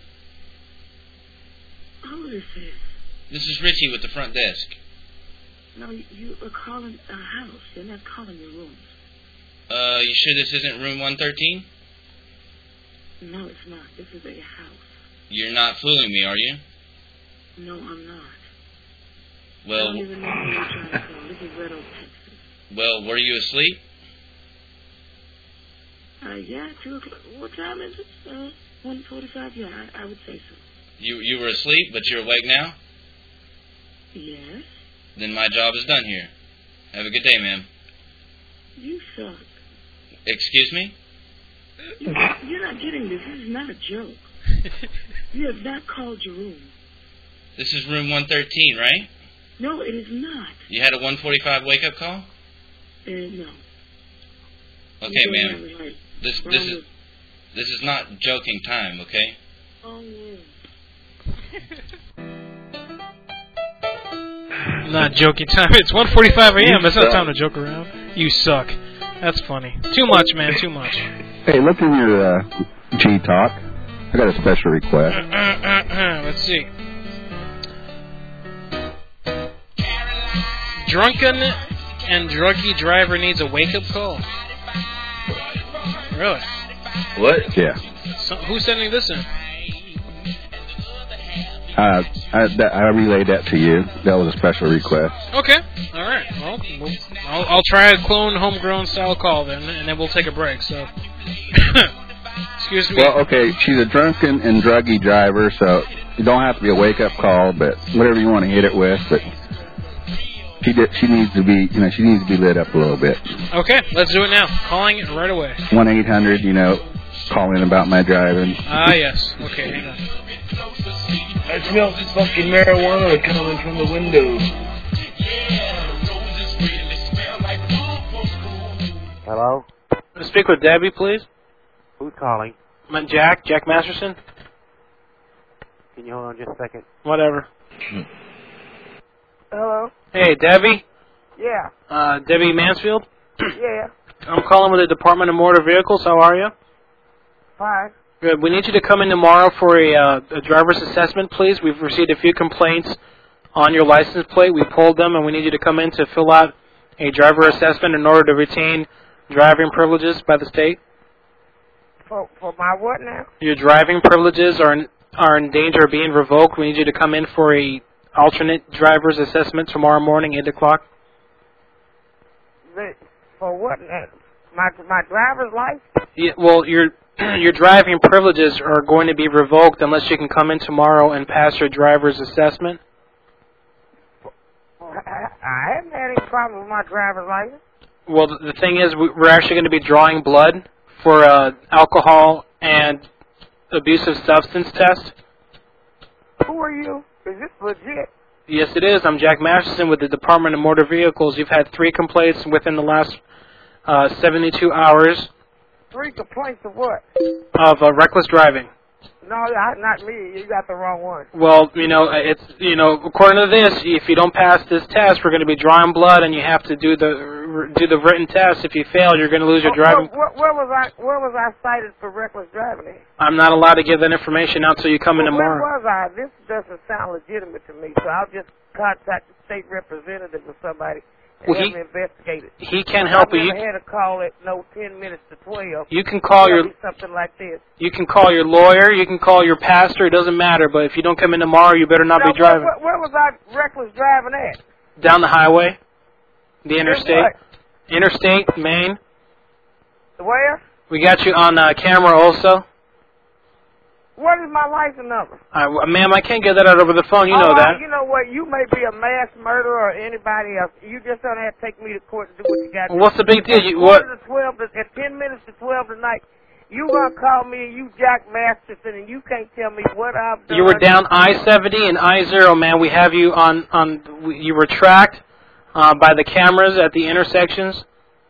Who is this? This is Richie with the front desk. No, you are calling a house. You're not calling your rooms. You sure this isn't room 113? No, it's not. This is a house. You're not fooling me, are you? No, I'm not. Well, I don't even know who you're trying to call. This is Red Oak, Texas. Well, were you asleep? Yeah, 2 o'clock. What time is it? 1:45? Yeah, I would say so. You were asleep, but you're awake now? Yes. Then my job is done here. Have a good day, ma'am. You suck. Excuse me? You're not getting this. This is not a joke. You have not called your room. This is room 113, right? No, it is not. You had a 145 wake-up call? No. Okay, ma'am. Right. This is not joking time, okay? Oh, yeah. Not joking time. It's 1:45 a.m. That's not time to joke around. You suck. That's funny. Too much, man. Too much. Hey, look in your G-Talk. I got a special request. Let's see. Drunken and druggy driver needs a wake-up call. Really? What? Yeah. So, who's sending this in? I relayed that to you. That was a special request. Okay. All right. Well, I'll try a clone homegrown style call then, and then we'll take a break. So, excuse me. Well, okay. She's a drunken and druggy driver, so you don't have to be a wake-up call, but whatever you want to hit it with. But she needs to be, she needs to be lit up a little bit. Okay. Let's do it now. Calling it right away. 1-800, call in about my driving. Ah, yes. Okay, hang on. I smell fucking marijuana coming from the window. Hello? Speak with Debbie, please. Who's calling? Jack Masterson? Can you hold on just a second? Whatever. Hello? Hey, Debbie? Yeah. Debbie Mansfield? Yeah. I'm calling with the Department of Motor Vehicles. How are you? Fine. Good. We need you to come in tomorrow for a driver's assessment, please. We've received a few complaints on your license plate. We pulled them, and we need you to come in to fill out a driver assessment in order to retain driving privileges by the state. For my what now? Your driving privileges are in danger of being revoked. We need you to come in for a alternate driver's assessment tomorrow morning, 8 o'clock. For what now? My driver's license? Yeah, well, your driving privileges are going to be revoked unless you can come in tomorrow and pass your driver's assessment. I haven't had any problem with my driver's license. Well, the thing is, we're actually going to be drawing blood for alcohol and abusive substance test. Who are you? Is this legit? Yes, it is. I'm Jack Masterson with the Department of Motor Vehicles. You've had 3 complaints within the last 72 hours. 3 complaints of what? Of reckless driving. No, not me. You got the wrong one. Well, according to this, if you don't pass this test, we're going to be drawing blood, and you have to do the written test. If you fail, you're going to lose your driving. Where was I cited for reckless driving? I'm not allowed to give that information out until you come in tomorrow. Where was I? This doesn't sound legitimate to me, so I'll just contact the state representative or somebody. And Well, have them investigate it. he can't help it. I've never had a call at 10 minutes to 12. You can call your something like this. You can call your lawyer. You can call your pastor. It doesn't matter. But if you don't come in tomorrow, you better not be driving. Where was I reckless driving at? Down the highway, the interstate, what? Interstate, Maine. Where? We got you on camera also. What is my license number? Ma'am, I can't get that out over the phone. You know that. You know what? You may be a mass murderer or anybody else. You just don't have to take me to court to do what you got to do. What's the big deal? At 10 minutes to 12 tonight, you going to call me and you Jack Masterson and you can't tell me what I've done. You were down I-70 and I-0, man. We have you you were tracked by the cameras at the intersections.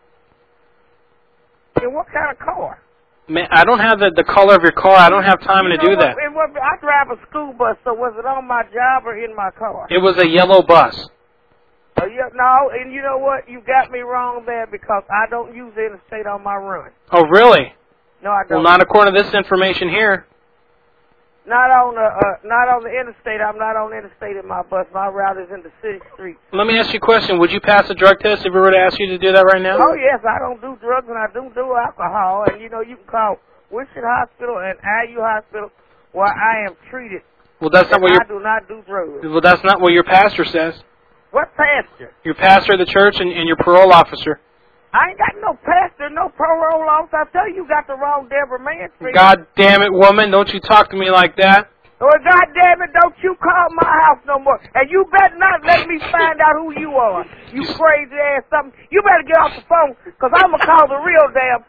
And what kind of car? Man, I don't have the color of your car. I don't have time to do that. I drive a school bus, so was it on my job or in my car? It was a yellow bus. No, and you know what? You got me wrong there because I don't use the interstate on my run. Oh, really? No, I don't. Well, not according to this information here. Not on the interstate. I'm not on the interstate in my bus. My route is in the city streets. Let me ask you a question. Would you pass a drug test if we were to ask you to do that right now? Oh, yes. I don't do drugs and I do alcohol. And, you can call Wichita Hospital and IU Hospital where I am treated. Well, that's not what I do not do drugs. Well, that's not what your pastor says. What pastor? Your pastor of the church and your parole officer. I ain't got no pastor, no parole officer. I tell you got the wrong Deborah Mansfield. God damn it, woman. Don't you talk to me like that. Oh, God damn it, don't you call my house no more. And you better not let me find out who you are. You crazy ass something. You better get off the phone, because I'm going to call the real damn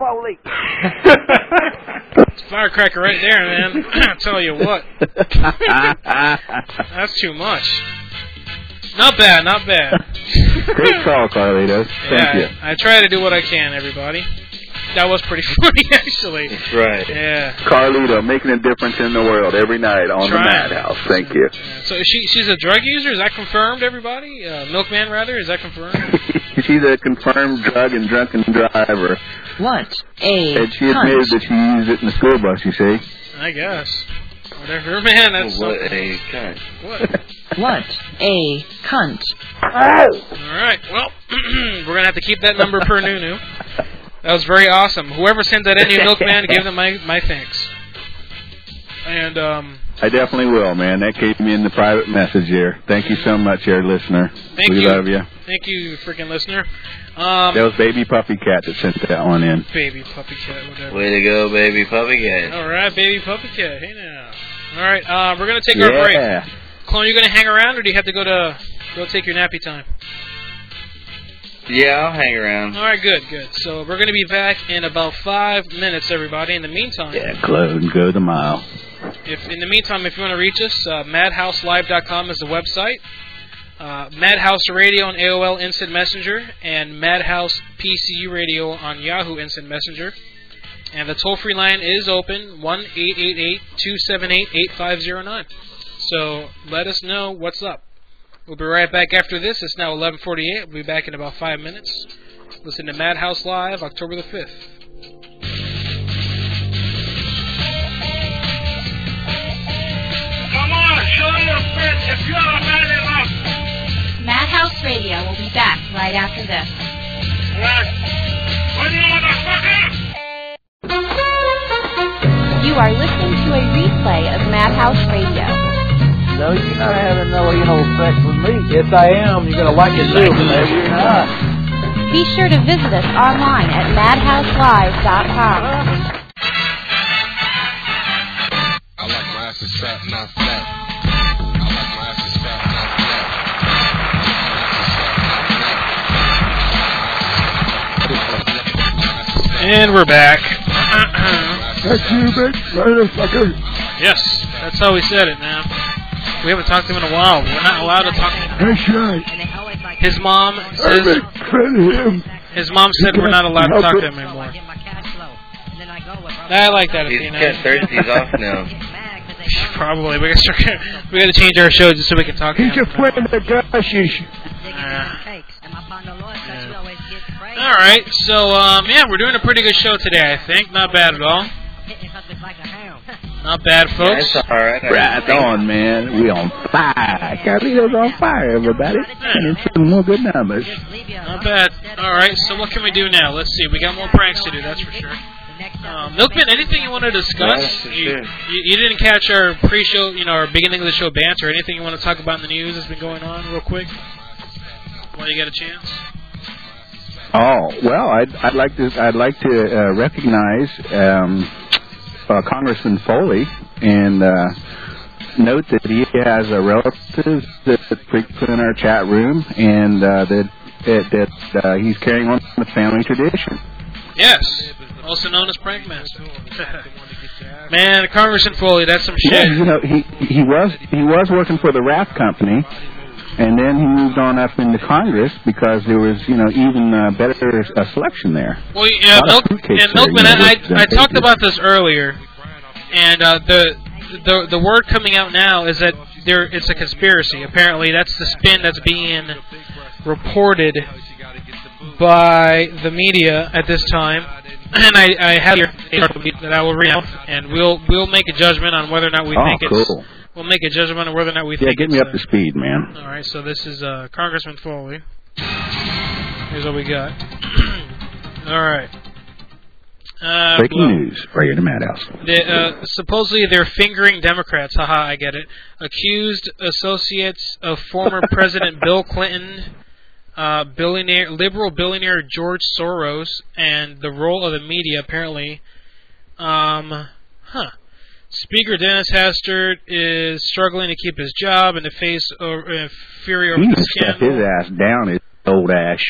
police. It's firecracker right there, man. I'll tell you what. That's too much. Not bad, not bad. Great call, Carlitos. Thank you. I try to do what I can, everybody. That was pretty funny, actually. That's right. Yeah. Carlito, making a difference in the world every night on the Madhouse. Thank you. So she's a drug user? Is that confirmed, everybody? Milkman, rather? Is that confirmed? She's a confirmed drug and drunken driver. What a And she admitted that she used it in the school bus, you see. I guess. Whatever, man. That's what something. a cunt. What a cunt. All right. Well, we're going to have to keep that number per Nunu. That was very awesome. Whoever sent that in, you Milkman, give them my thanks. And I definitely will, man. That came me in the private message here. Thank you so much, dear listener. We love you. Thank you, freaking listener. That was Baby Puppy Cat that sent that one in. Baby Puppy Cat, whatever. Way to go, Baby Puppy Cat. All right, Baby Puppy Cat. Hey now. All right, we're gonna take our break. Clone, you gonna hang around, or do you have to go take your nappy time? Yeah, I'll hang around. All right, good. So we're going to be back in about 5 minutes, everybody. In the meantime... Yeah, Claude, go the mile. In the meantime, if you want to reach us, madhouselive.com is the website. Madhouse Radio on AOL Instant Messenger, and Madhouse PCU Radio on Yahoo Instant Messenger. And the toll-free line is open, 1-888-278-8509. So let us know what's up. We'll be right back after this. It's now 11:48. We'll be back in about 5 minutes. Listen to Madhouse Live, October the 5th. Come on, show your friends if you are man enough. Madhouse Radio will be back right after this. What do you motherfucker? You are listening to a replay of Madhouse Radio. No, you're not having no sex with me. Yes, I am. You're going to like it too. Maybe you're not. Be sure to visit us online at madhouselive.com. I like my ass is fat, not flat. I like my ass is fat, not flat. And we're back. That's you, bitch, motherfucker. Yes, that's how we said it, man. We haven't talked to him in a while. We're not allowed to talk to him. That's right. His mom says... His mom said we're not allowed to talk to him anymore. I like that. He's got Thursdays off now. Probably. We got to change our show just so we can talk to him. He's just playing the gashes. All right. So, we're doing a pretty good show today, I think. Not bad at all. Not bad, folks. Yeah, alright. Right on, man. We on fire. Carlito's on fire, everybody. And it's some more good numbers. Not bad. All right, so what can we do now? Let's see. We got more pranks to do, that's for sure. Milkman, anything you want to discuss? Yeah, you didn't catch our pre-show, our beginning of the show banter. Anything you want to talk about in the news that's been going on real quick? While you got a chance? Oh, well, I'd like to recognize Congressman Foley and note that he has a relative that frequents in our chat room, and that he's carrying on the family tradition. Yes, also known as Prank Master. Man, Congressman Foley, that's some shit. Yeah, he was working for the Raft Company, and then he moved on up into Congress because there was even better selection there. Well, Milkman, I talked about this earlier, and the word coming out now is that it's a conspiracy. Apparently, that's the spin that's being reported by the media at this time. And I have here that I will read out, and we'll make a judgment on whether or not we think it's. We'll make a judgment on whether or not we think. Yeah, get me up to speed, man. All right, so this is Congressman Foley. Here's what we got. All right. Breaking news right here in the Madhouse. Supposedly they're fingering Democrats. Haha, I get it. Accused associates of former President Bill Clinton, liberal billionaire George Soros, and the role of the media apparently. Speaker Dennis Hastert is struggling to keep his job in the face of fury over the scandal. He his ass down, his old ash.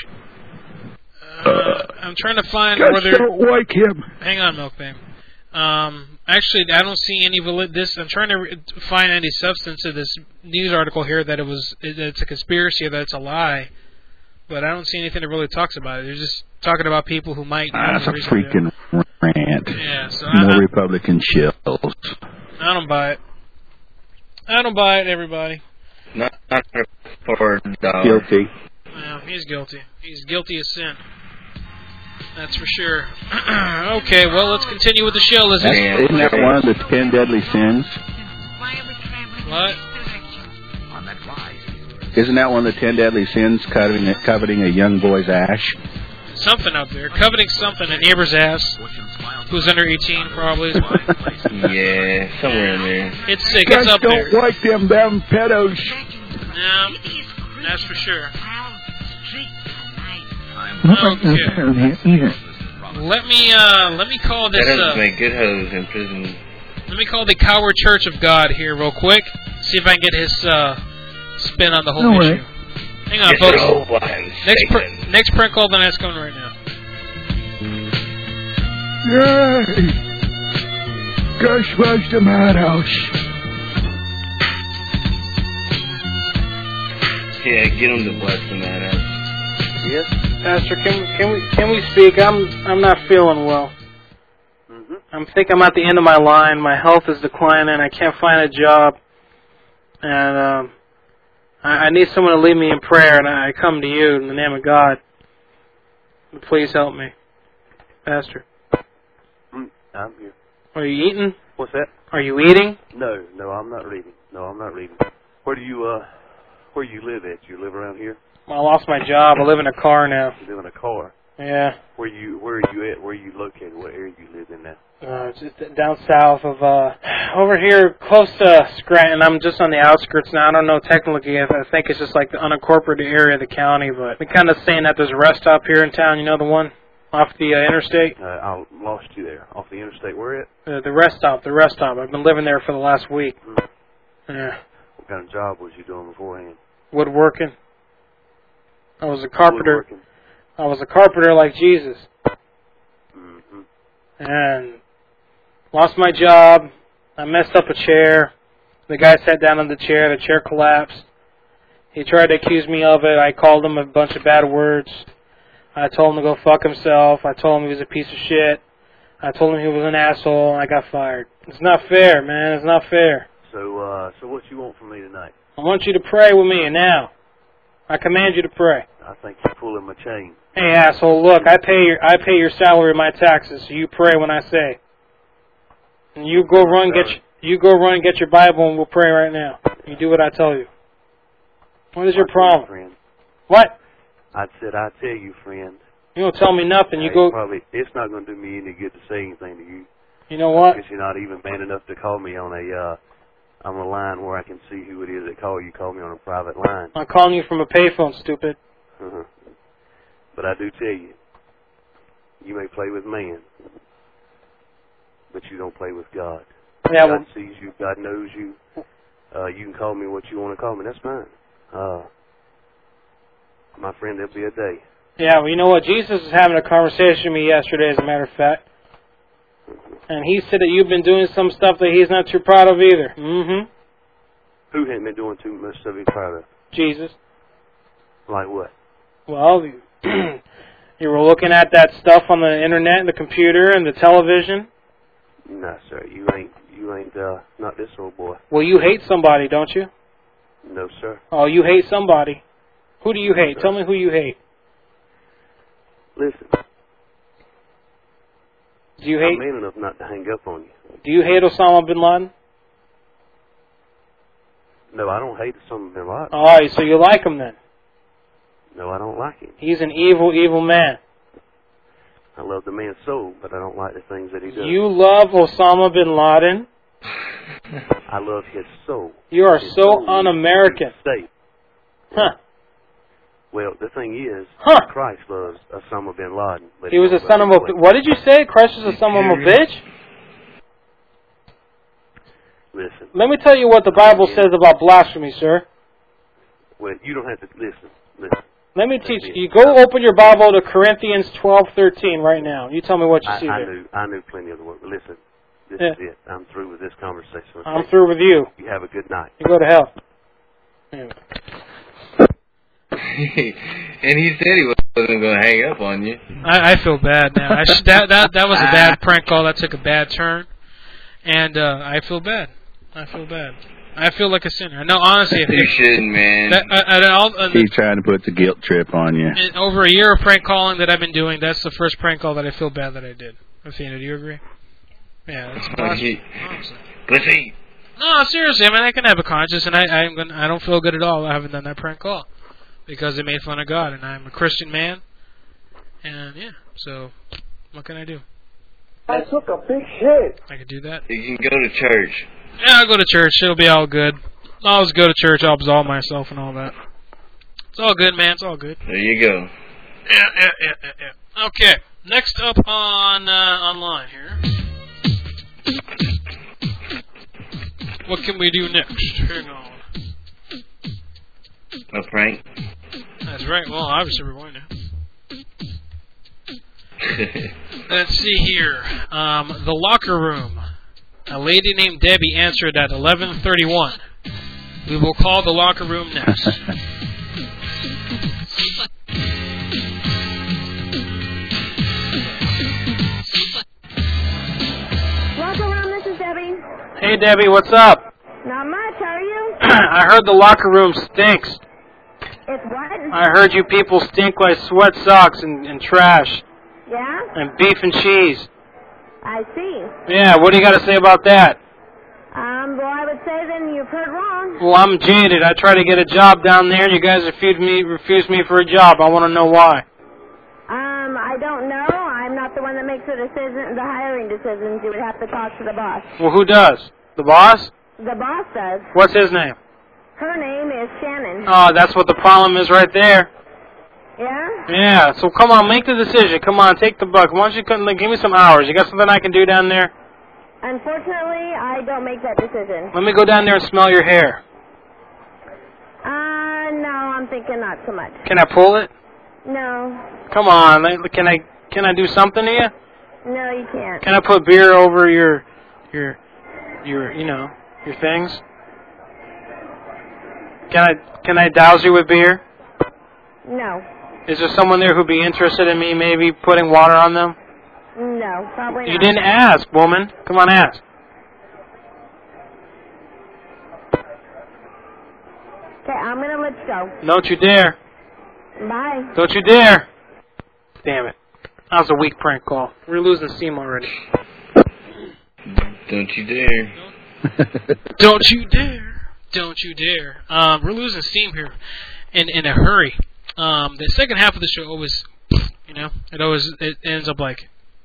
I'm trying to find whether. Don't like him. Hang on, Milkman. Actually, I don't see any I'm trying to find any substance to this news article here that it's a conspiracy or that it's a lie. But I don't see anything that really talks about it. They're just talking about people who might. That's a freaking rant. Yeah, so more Republican shills. I don't buy it. I don't buy it, everybody. Not for $1. Guilty. Well, he's guilty. He's guilty of sin. That's for sure. Okay, well, let's continue with the show. Isn't that one of the 10 deadly sins? What? Isn't that one of the 10 deadly sins, coveting a young boy's ash? Something up there. Coveting something, a neighbor's ass. Who's under 18, probably. Yeah, somewhere in there. It gets up there. Don't like them damn pedos. Yeah, that's for sure. Okay. Let me call this. That doesn't make good hoes in prison. Let me call the Coward Church of God here real quick. See if I can get his spin on the whole issue. Hang on, folks. Next prank call, then that's coming right now. Yay! Gus was the madhouse. Yeah, get him to bless the madhouse. Yes, Pastor. Can we speak? I'm not feeling well. I think I'm at the end of my line. My health is declining. I can't find a job, and I need someone to lead me in prayer. And I come to you in the name of God. Please help me, Pastor. I'm here. Are you eating? What's that? Are you eating? No, I'm not reading. Where do you live at? You live around here? Well, I lost my job. I live in a car now. You live in a car? Yeah. Where are you at? Where are you located? What area you live in now? Just down south of, over here, close to Scranton. I'm just on the outskirts now. I don't know technically. I think it's just like the unincorporated area of the county, but we're kind of saying that there's a rest stop here in town. You know the one off the interstate? I lost you there. Off the interstate, where at? The rest stop. I've been living there for the last week. Yeah. What kind of job was you doing beforehand? Woodworking. I was a carpenter. I was a carpenter like Jesus. And lost my job. I messed up a chair. The guy sat down in the chair. The chair collapsed. He tried to accuse me of it. I called him a bunch of bad words. I told him to go fuck himself. I told him he was a piece of shit. I told him he was an asshole, and I got fired. It's not fair, man. It's not fair. So what you want from me tonight? I want you to pray with me now. I command you to pray. I think you're pulling my chain. Hey, asshole, look, I pay your salary and my taxes, so you pray when I say. And you go run and get your Bible, and we'll pray right now. You do what I tell you. What is your problem? Friend. What? I said I tell you, friend. You don't tell me nothing. You go. It's not going to do me any good to say anything to you. You know what? Because you're not even man enough to call me on a line where I can see who it is that call you. Call me on a private line. I'm calling you from a payphone, stupid. But I do tell you, you may play with man, but you don't play with God. Yeah, God sees you. God knows you. You can call me what you want to call me. That's fine. My friend, there'll be a day. Yeah, well, you know what? Jesus was having a conversation with me yesterday, as a matter of fact. And he said that you've been doing some stuff that he's not too proud of either. Who hadn't been doing too much to be proud of? Jesus. Like what? Well, you were looking at that stuff on the internet and the computer and the television. No, sir. You ain't not this old boy. Well, you hate somebody, don't you? No, sir. Oh, you hate somebody. Who do you hate? Tell me who you hate. Listen. Do you hate? I'm man enough not to hang up on you. Do you hate Osama bin Laden? No, I don't hate Osama bin Laden. All right, so you like him then? No, I don't like him. He's an evil, evil man. I love the man's soul, but I don't like the things that he does. You love Osama bin Laden? I love his soul. You are so un-American. Huh. Well, the thing is, Christ loves Osama bin Laden. But he was a son of a... What did you say? Christ was a son of a bitch? Listen. Let me tell you what the Bible says about blasphemy, sir. Well, you don't have to listen. Let me teach you. You go open your Bible to Corinthians 12:13 right now. You tell me what you see there. I knew plenty of the word. Listen, this is it. I'm through with this conversation. Okay? I'm through with you. You have a good night. You go to hell. And he said he wasn't going to hang up on you. I feel bad now. That was a bad prank call. That took a bad turn, and I feel bad. I feel like a sinner. No, honestly, you shouldn't, man. He's trying to put the guilt trip on you. Over a year of prank calling that I've been doing, that's the first prank call that I feel bad that I did. Athena, do you agree? Yeah, that's honestly. Pussy. No, seriously. I mean, I can have a conscience, and I don't feel good at all. I haven't done that prank call because it made fun of God, and I'm a Christian man, and yeah. So, what can I do? I took a big shit. I could do that. You can go to church. Yeah, I'll go to church. It'll be all good. I'll always go to church. I'll absolve myself and all that. It's all good, man. It's all good. There you go. Yeah. Okay. Next up on online here. What can we do next? Hang on. A prank? That's right. Well, obviously we're going to. Let's see here. The locker room. A lady named Debbie answered at 11:31. We will call the locker room next. Locker room, this is Debbie. Hey, Debbie, what's up? Not much, how are you? I heard the locker room stinks. It's what? I heard you people stink like sweat socks and trash. Yeah? And beef and cheese. I see. Yeah, what do you got to say about that? Well, I would say then you've heard wrong. Well, I'm jaded. I try to get a job down there, and you guys refuse me for a job. I want to know why. I don't know. I'm not the one that makes the hiring decisions. You would have to talk to the boss. Well, who does? The boss? The boss does. What's his name? Her name is Shannon. Oh, that's what the problem is right there. Yeah? Yeah, so come on, make the decision. Come on, take the buck. Why don't you come, give me some hours? You got something I can do down there? Unfortunately, I don't make that decision. Let me go down there and smell your hair. No, I'm thinking not so much. Can I pull it? No. Come on, can I do something to you? No, you can't. Can I put beer over your things? Can I douse you with beer? No. Is there someone there who'd be interested in me maybe putting water on them? No, probably not. You didn't ask, woman. Come on, ask. Okay, I'm going to let you go. Don't you dare. Bye. Don't you dare. Damn it. That was a weak prank call. We're losing steam already. Don't you dare. Don't you dare. Don't you dare. We're losing steam here in a hurry. The second half of the show always, it ends up like,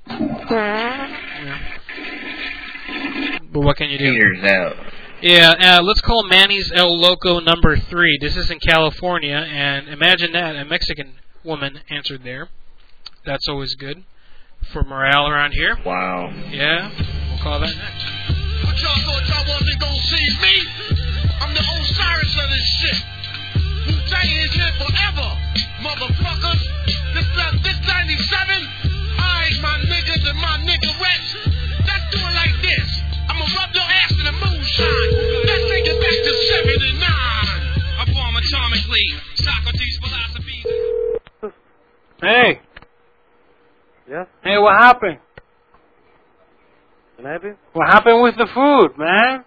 but what can you do? Peter's out. Yeah, let's call Manny's El Loco number 3. This is in California, and imagine that, a Mexican woman answered there. That's always good for morale around here. Wow. Yeah, we'll call that next. But y'all thought y'all wasn't gonna see me? I'm the Osiris of this shit. Wu-Tang is here forever, motherfuckers. This 97, I ain't my niggas and my niggerettes. Let's do it like this. I'ma rub your ass in the moonshine. Let's take it back to 79. I form atomically. Socrates' philosophy. Hey. Yeah? Hey, what happened? Can I help you? What happened with the food, man?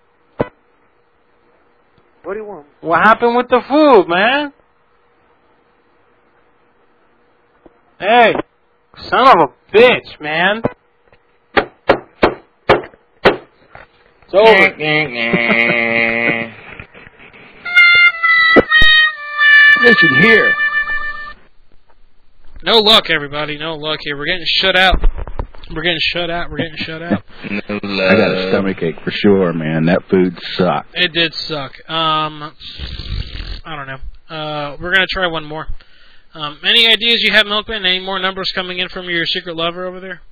What do you want? What happened with the food, man? Hey, son of a bitch, man. It's over. Listen here. No luck, everybody. No luck here. We're getting shut out. We're getting shut out. I got a stomachache for sure, man. That food sucked. It did suck. I don't know. We're going to try one more. Any ideas you have, Milkman? Any more numbers coming in from your secret lover over there?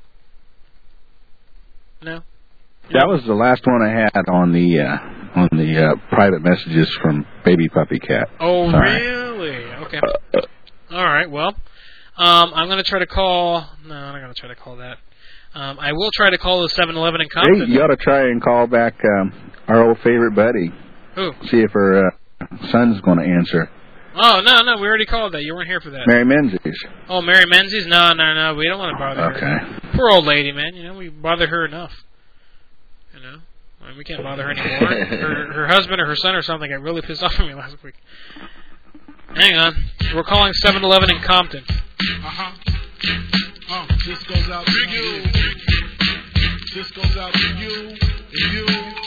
No? That was the last one I had on the private messages from Baby Puppy Cat. Oh, Sorry. really? Okay. All right, well, I'm going to try to call... No, I'm not going to try to call that. I will try to call the 7-Eleven in Compton. Hey, you ought to try and call back our old favorite buddy. Who? See if her son's going to answer. Oh, no, we already called that. You weren't here for that. Mary Menzies. Oh, Mary Menzies? No, we don't want to bother her. Okay. Poor old lady, man. We bothered her enough. I mean, we can't bother her anymore. her husband or her son or something got really pissed off at me last week. Hang on. We're calling 7-Eleven in Compton. This goes out to you. This goes out to you. You.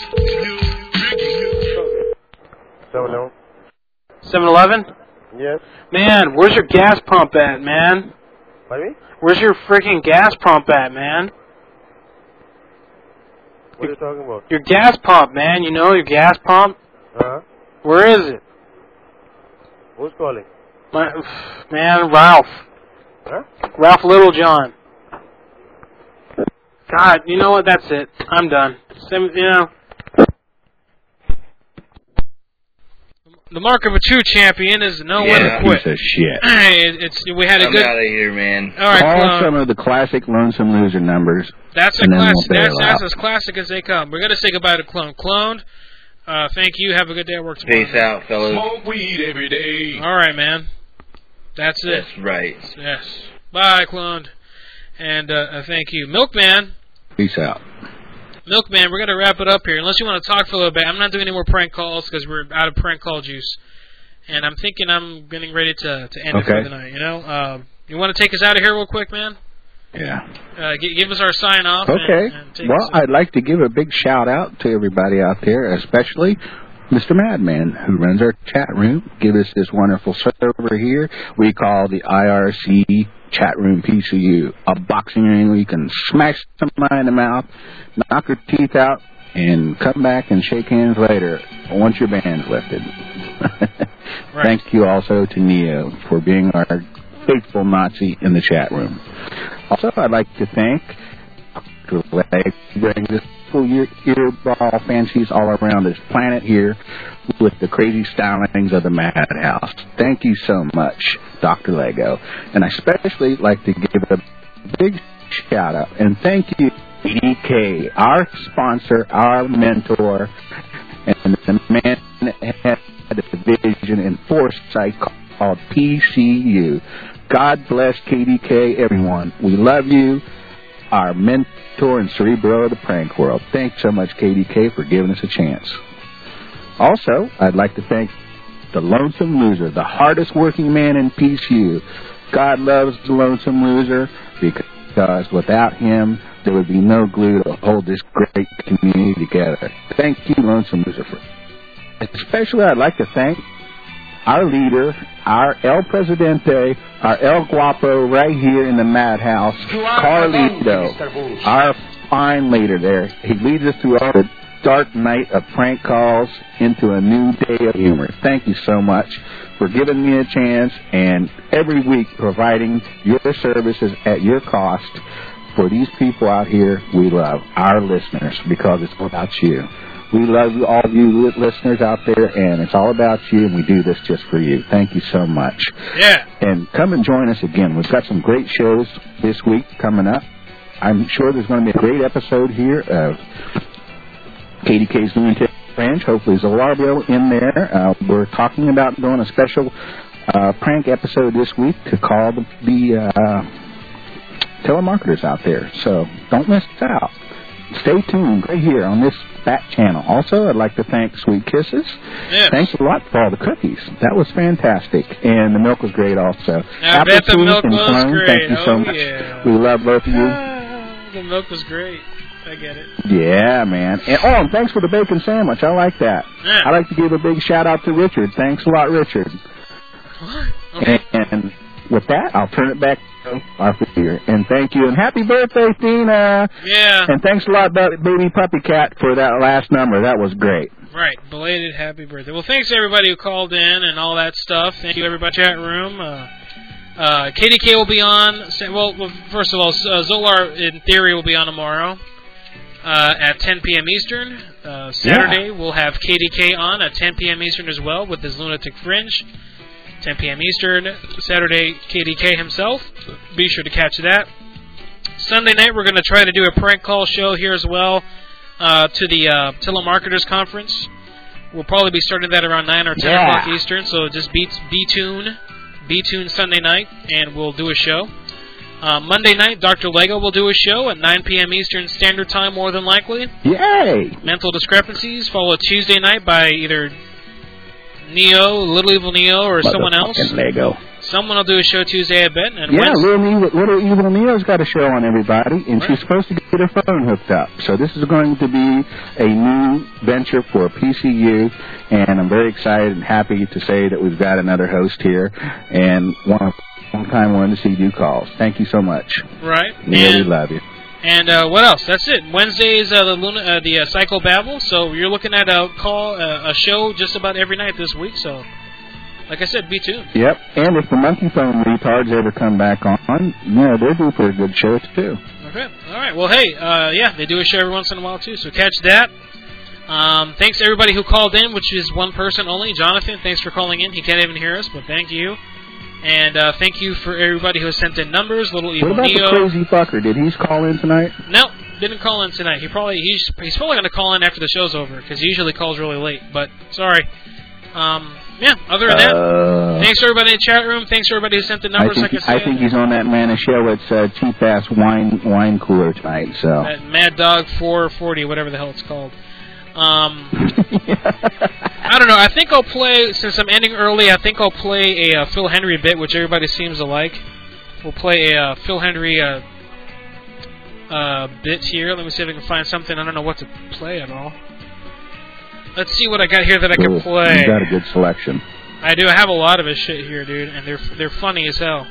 7-Eleven? 7-Eleven? Yes. Man, where's your gas pump at, man? What do you mean? Where's your freaking gas pump at, man? What are you talking about? Your gas pump, man. You know your gas pump? Uh-huh. Where is it? Who's calling? Man, Ralph. Huh? Ralph Littlejohn. God, you know what? That's it. I'm done. The mark of a true champion is know when to quit. Piece of shit. We had a good. I'm out of here, man. All right, Call some of the classic Lonesome Loser numbers. That's a and then classic. we'll bail That's out. as classic as they come. We're gonna say goodbye to Clone. Cloned. Thank you. Have a good day at work tomorrow. Peace out, fellas. Smoke weed every day. All right, man. That's it. That's right. Yes. Bye, Cloned. And thank you, Milkman. Peace out. Milkman, we're gonna wrap it up here. Unless you want to talk for a little bit, I'm not doing any more prank calls because we're out of prank call juice. And I'm thinking I'm getting ready to end it for the night. You know, you want to take us out of here real quick, man? Yeah. Give us our sign off. Okay. And take Well, us I'd like to give a big shout out to everybody out there, especially Mr. Madman, who runs our chat room. Give us this wonderful server here we call the IRC Chat Room PCU. A boxing ring where you can smash somebody in the mouth, knock her teeth out, and come back and shake hands later once your band's lifted. Thank you also to Neo for being our faithful Nazi in the chat room. Also, I'd like to thank bring this full earball fancies all around this planet here with the crazy stylings of the Madhouse. Thank you so much, Dr. Lego. And I especially like to give a big shout out and thank you, EDK, our sponsor, our mentor, and the man that had the vision and foresight called PCU. God bless KDK, everyone. We love you, our mentor and cerebro of the prank world. Thanks so much, KDK, for giving us a chance. Also, I'd like to thank the Lonesome Loser, the hardest working man in PCU. God loves the Lonesome Loser because without him, there would be no glue to hold this great community together. Thank you, Lonesome Loser. Especially, I'd like to thank our leader, our El Presidente, our El Guapo right here in the Madhouse, Carlito, our fine leader there. He leads us through all the dark night of prank calls into a new day of humor. Thank you so much for giving me a chance and every week providing your services at your cost for these people out here we love, our listeners, because it's all about you. We love all of you listeners out there, and it's all about you, and we do this just for you. Thank you so much. Yeah. And come and join us again. We've got some great shows this week coming up. I'm sure there's going to be a great episode here of KDK's Lunatic Ranch. Hopefully Zolarbio in there. We're talking about doing a special prank episode this week to call the telemarketers out there. So don't miss out. Stay tuned right here on this fat channel. Also, I'd like to thank Sweet Kisses. Yes. Thanks a lot for all the cookies. That was fantastic. And the milk was great also. I bet the milk was Clone, great. thank you so much. Yeah. We love both of you. The milk was great. I get it. Yeah, man. And thanks for the bacon sandwich. I like that. Yeah. I'd like to give a big shout out to Richard. Thanks a lot, Richard. Okay. And with that, I'll turn it back to Arthur here. And thank you. And happy birthday, Tina. Yeah. And thanks a lot, baby puppy cat, for that last number. That was great. Right. Belated happy birthday. Well, thanks to everybody who called in and all that stuff. Thank you, everybody in the chat room. KDK will be on. Well, first of all, Zolar, in theory, will be on tomorrow at 10 p.m. Eastern. Saturday, we'll have KDK on at 10 p.m. Eastern as well with his Lunatic Fringe. 10 p.m. Eastern. Saturday, KDK himself. Be sure to catch that. Sunday night, we're going to try to do a prank call show here as well to the Telemarketers Conference. We'll probably be starting that around 9 or 10 o'clock Eastern, so just be tuned Sunday night, and we'll do a show. Monday night, Dr. Lego will do a show at 9 p.m. Eastern Standard Time, more than likely. Yay! Mental Discrepancies, followed Tuesday night by either Neo, Little Evil Neo, or someone else. Lego. Someone will do a show Tuesday, I bet. And yeah, Wednesday, Little Evil Neo's got a show on, everybody, and she's supposed to get her phone hooked up. So this is going to be a new venture for PCU, and I'm very excited and happy to say that we've got another host here, and one time wanted to see you calls. Thank you so much. Right. Neo, we love you. And what else? That's it. Wednesday is the Psycho Babble. So you're looking at a show just about every night this week. So, like I said, be tuned. Yep. And if the monkey phone retards ever come back on, yeah, they're due for a good show too. Okay. All right. Well, hey, yeah, they do a show every once in a while too. So catch that. Thanks to everybody who called in, which is one person only. Jonathan, thanks for calling in. He can't even hear us, but thank you. And thank you for everybody who has sent in numbers. Little Evil What about Neo. the crazy fucker? Did he call in tonight? No, didn't call in tonight. He's probably going to call in after the show's over because he usually calls really late. But sorry. Other than that, thanks to everybody in the chat room. Thanks to everybody who sent the numbers. I think he's on that Manischewitz cheap ass wine cooler tonight. So that Mad Dog 440, whatever the hell it's called. I don't know. I think I'll play, since I'm ending early, I think I'll play a Phil Henry bit, which everybody seems to like. We'll play a Phil Henry bit here. Let me see if I can find something. I don't know what to play at all. Let's see what I got here that I can play. You got a good selection. I do. I have a lot of his shit here, dude, and they're funny as hell.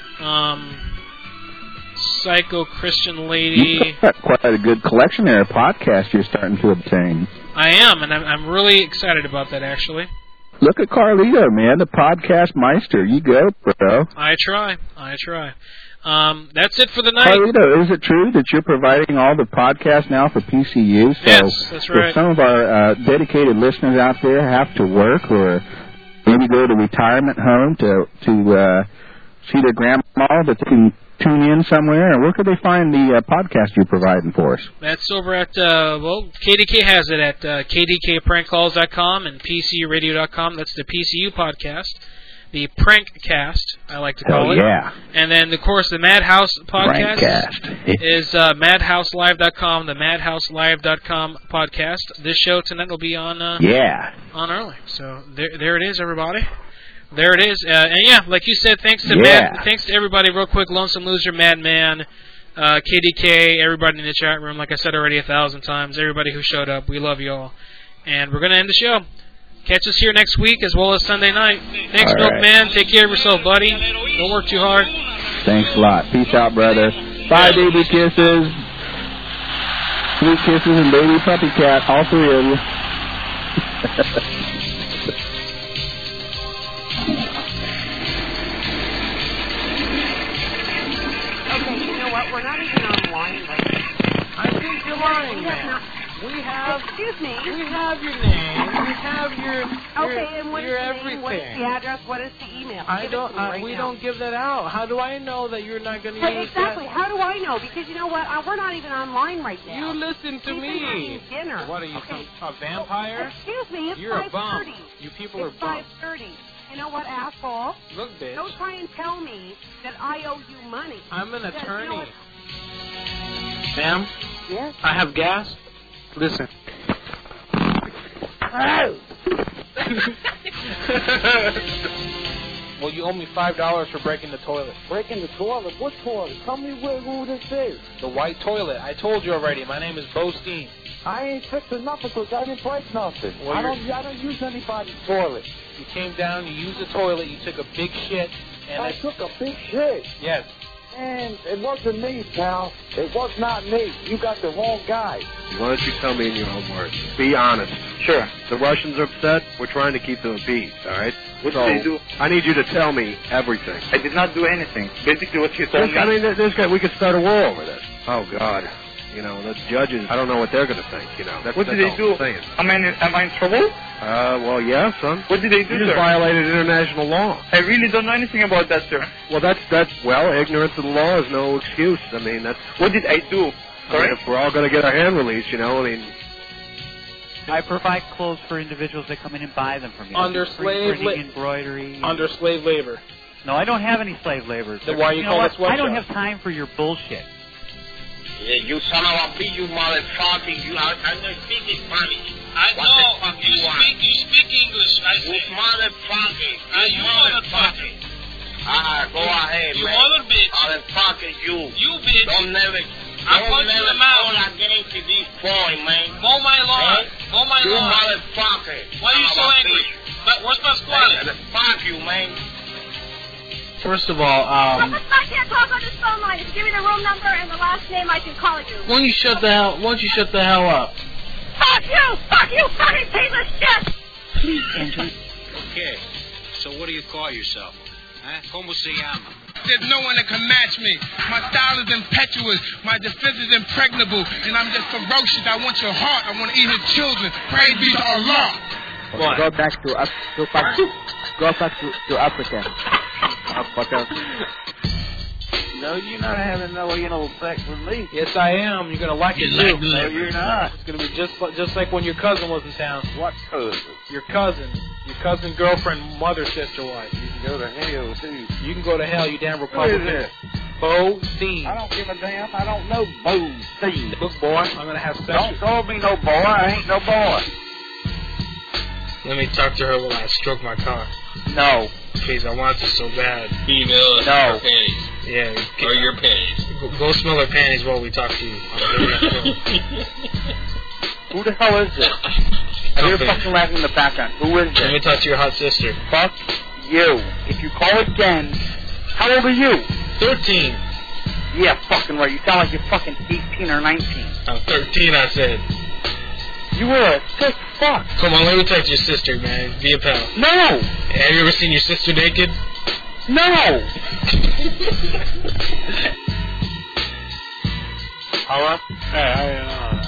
Psycho Christian Lady. You've got quite a good collection there, a podcast you're starting to obtain. I am, and I'm really excited about that, actually. Look at Carlito, man, the podcast meister. You go, bro. I try. That's it for the night. Carlito, is it true that you're providing all the podcasts now for PCU? So yes, that's right. If some of our dedicated listeners out there have to work or maybe go to retirement home to see their grandma, that they can tune in somewhere, and where could they find the podcast you're providing for us? That's over at, KDK has it at kdkprankcalls.com and pcuradio.com. That's the PCU podcast. The Prankcast, I like to call it. Yeah. And then, of course, the Madhouse podcast is madhouselive.com, the madhouselive.com podcast. This show tonight will be on early. So there it is, everybody. There it is. Like you said, thanks to everybody, real quick, Lonesome Loser, Madman, KDK, everybody in the chat room, like I said already 1,000 times, everybody who showed up. We love you all. And we're going to end the show. Catch us here next week as well as Sunday night. Thanks, Milkman. Take care of yourself, buddy. Don't work too hard. Thanks a lot. Peace out, brother. Bye, baby kisses. Sweet kisses and baby puppy cat, all three of you. Okay, you know what? We're not even online right now. I think you're lying, man. Excuse me. We have your name. We have your and what your is the everything. name? What is the address? What is the email? We don't give that out. How do I know that you're not going to use exactly. that? How do I know? Because you know what? We're not even online right now. You listen to me. Dinner. What are you, a vampire? Excuse me. It's You're 5:30. a bum. You people are bums. It's 5:30. You know what, asshole? Look, bitch. Don't try and tell me that I owe you money. I'm an attorney. You know Ma'am? Yes? I have gas. Listen. Oh! Well, you owe me $5 for breaking the toilet. Breaking the toilet? What toilet? Tell me who this is. The white toilet. I told you already. My name is Bo Steen. I ain't fixing nothing because I didn't break nothing. Well, I don't use anybody's toilet. You came down, you used the toilet, you took a big shit, and I took a big shit. Yes. And it wasn't me, pal. It was not me. You got the wrong guy. Why don't you tell me in your own words? Be honest. Sure. The Russians are upset. We're trying to keep them appeased, all right? What did they do? I need you to tell me everything. I did not do anything. Basically what you told me. I mean, this guy, we could start a war over this. Oh, God. You know, the judges, I don't know what they're going to think, you know. What did they do? Am I in trouble? Well, yeah, son. What did they do, You just sir? violated international law. I really don't know anything about that, sir. Well, ignorance of the law is no excuse. I mean, that's... What did I do? Sorry? I mean, if we're all going to get our hand released, you know, I mean... I provide clothes for individuals that come in and buy them from me. Under slave embroidery. Under slave labor. No, I don't have any slave labor. Then why you call what? it sweatshop? I don't have time for your bullshit. Yeah, you son of a bitch, you motherfucker. I don't speak Spanish. I know. You speak English. I You motherfucker. You motherfucker. Go ahead, You man. mother bitch. Motherfucker, you. You bitch. Don't never punch you in the mouth. call against this point, man. Mow my lawn. Mow my You lawn. motherfucker. Why are you so angry? Where's my squad? Fuck you, man. First of all, I can't talk on this phone line. If you give me the room number and the last name, I can call you. why don't you shut the hell up? Fuck you! Fuck you, fucking piece of shit! Please enter. Okay, so what do you call yourself? Huh? Como se llama? There's no one that can match me. My style is impetuous. My defense is impregnable. And I'm just ferocious. I want your heart. I want to eat his children. Praise be to Allah. What? Go back to Africa. No, you're not having no anal sex with me. Yes, I am. You're gonna like it too. No, you're not. It's gonna be just like when your cousin was in town. What cousin? Your cousin, girlfriend, mother, sister, wife. You can go to hell too. You can go to hell, you damn Republican. Who is it? Bo Steen. I don't give a damn. I don't know Bo Steen. Look, boy, I'm gonna have sex. Don't call me no boy. I ain't no boy. Let me talk to her while I stroke my car. No. Please, I want to so bad. Female no. panties. Yeah. Or your panties. Go smell her panties while we talk to you. Who the hell is this? I hear fucking laughing in the background. Who is this? Let me talk to your hot sister. Fuck you. If you call again, how old are you? 13. Yeah, fucking right. You sound like you're fucking 18 or 19. I'm 13, I said. You were a sick fuck. Come on, let me touch your sister, man. Be a pal. No! Have you ever seen your sister naked? No! Hello? Hey,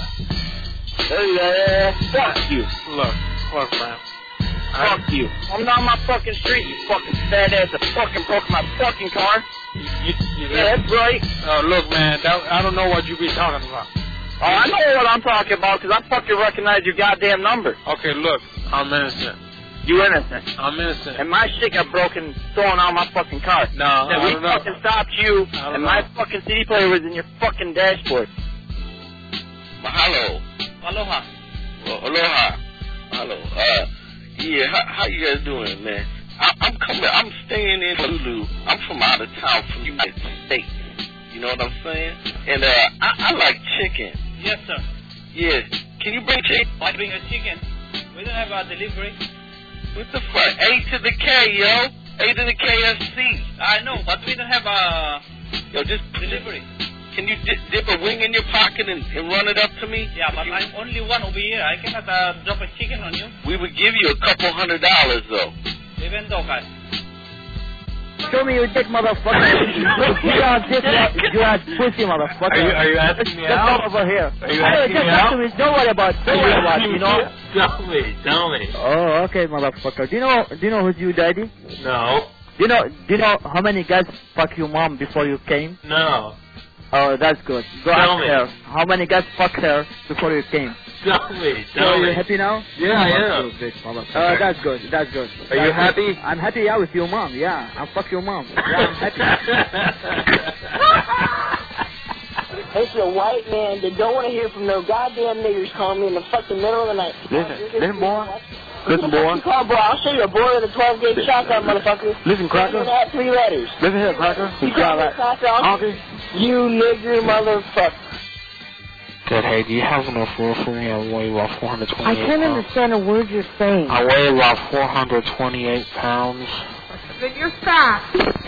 fuck you. Look, man. Fuck you. I'm not on my fucking street, you fucking fat ass that fucking broke my fucking car. You yeah, that's right. Look, man, I don't know what you be talking about. Oh, I know what I'm talking about, because I fucking recognize your goddamn number. Okay, look, I'm innocent. You innocent? I'm innocent. And my shit got broken, thrown out my fucking car. No, and we fucking stopped you, and my fucking CD player was in your fucking dashboard. Mahalo. Aloha. Well, aloha. Hello. Yeah, how you guys doing, man? I'm staying in Honolulu. I'm from out of town, from the United States. You know what I'm saying? And I like chicken. Yes, sir. Yeah. Can you bring chicken? I bring a chicken. We don't have a delivery. What the fuck? A to the K, yo. A to the KFC. I know, but we don't have a just delivery. Can you dip a wing in your pocket and run it up to me? Yeah, but I'm only one over here. I cannot drop a chicken on you. We would give you $200 though. Even though, guys. Show me your dick, motherfucker. You are pussy, motherfucker. Are you asking me out? Come over here. Are you asking me out? Don't worry about it, you know? Tell me. Oh, okay, motherfucker. Do you know who's your daddy? No. Do you know how many guys fuck your mom before you came? No. Oh, that's good. Go ask her. How many guys fucked her before you came? Tell me. You happy now? Yeah, I am. That's good. Are you happy? I'm happy, yeah, with your mom. Yeah, I'll fuck your mom. Yeah, I'm happy. It's a white man that don't want to hear from no goddamn niggers calling me in the fucking middle of the night. Listen, boy. I'll show you a boy with a 12-gauge shotgun, motherfucker. Listen, Cracker. You have 3 letters. Listen here, Cracker. You call that Cracker? You nigger motherfucker. Good. Hey, do you have enough room for me? I weigh about 428 I can't understand a word you're saying. I weigh about 428 pounds. Then you're fat.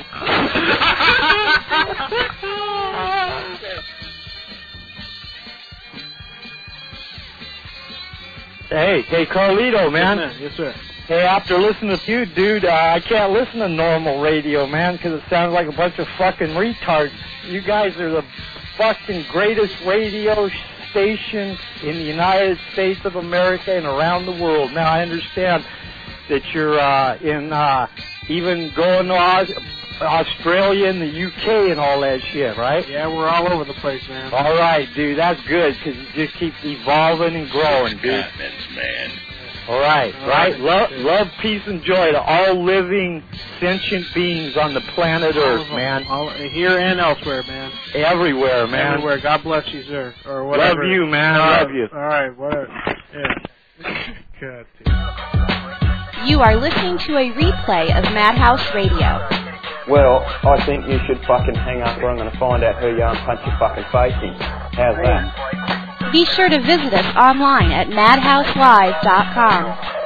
Hey, Carlito, man. Yes, sir. Hey, after listening to you, dude, I can't listen to normal radio, man, because it sounds like a bunch of fucking retards. You guys are the fucking greatest radio station in the United States of America and around the world. Now, I understand that you're even going to Australia and the UK and all that shit, right? Yeah, we're all over the place, man. All right, dude, that's good, because it just keeps evolving and growing, dude. Man. All right. Love, peace, and joy to all living, sentient beings on the planet Earth, man. Here and elsewhere, man. Everywhere, man. Everywhere. God bless you, sir. Or whatever. Love you, man. Love you. All right, whatever. Yeah. God damn. You are listening to a replay of Madhouse Radio. Well, I think you should fucking hang up or I'm going to find out who you are and punch your fucking face in. How's that? Be sure to visit us online at madhouselive.com.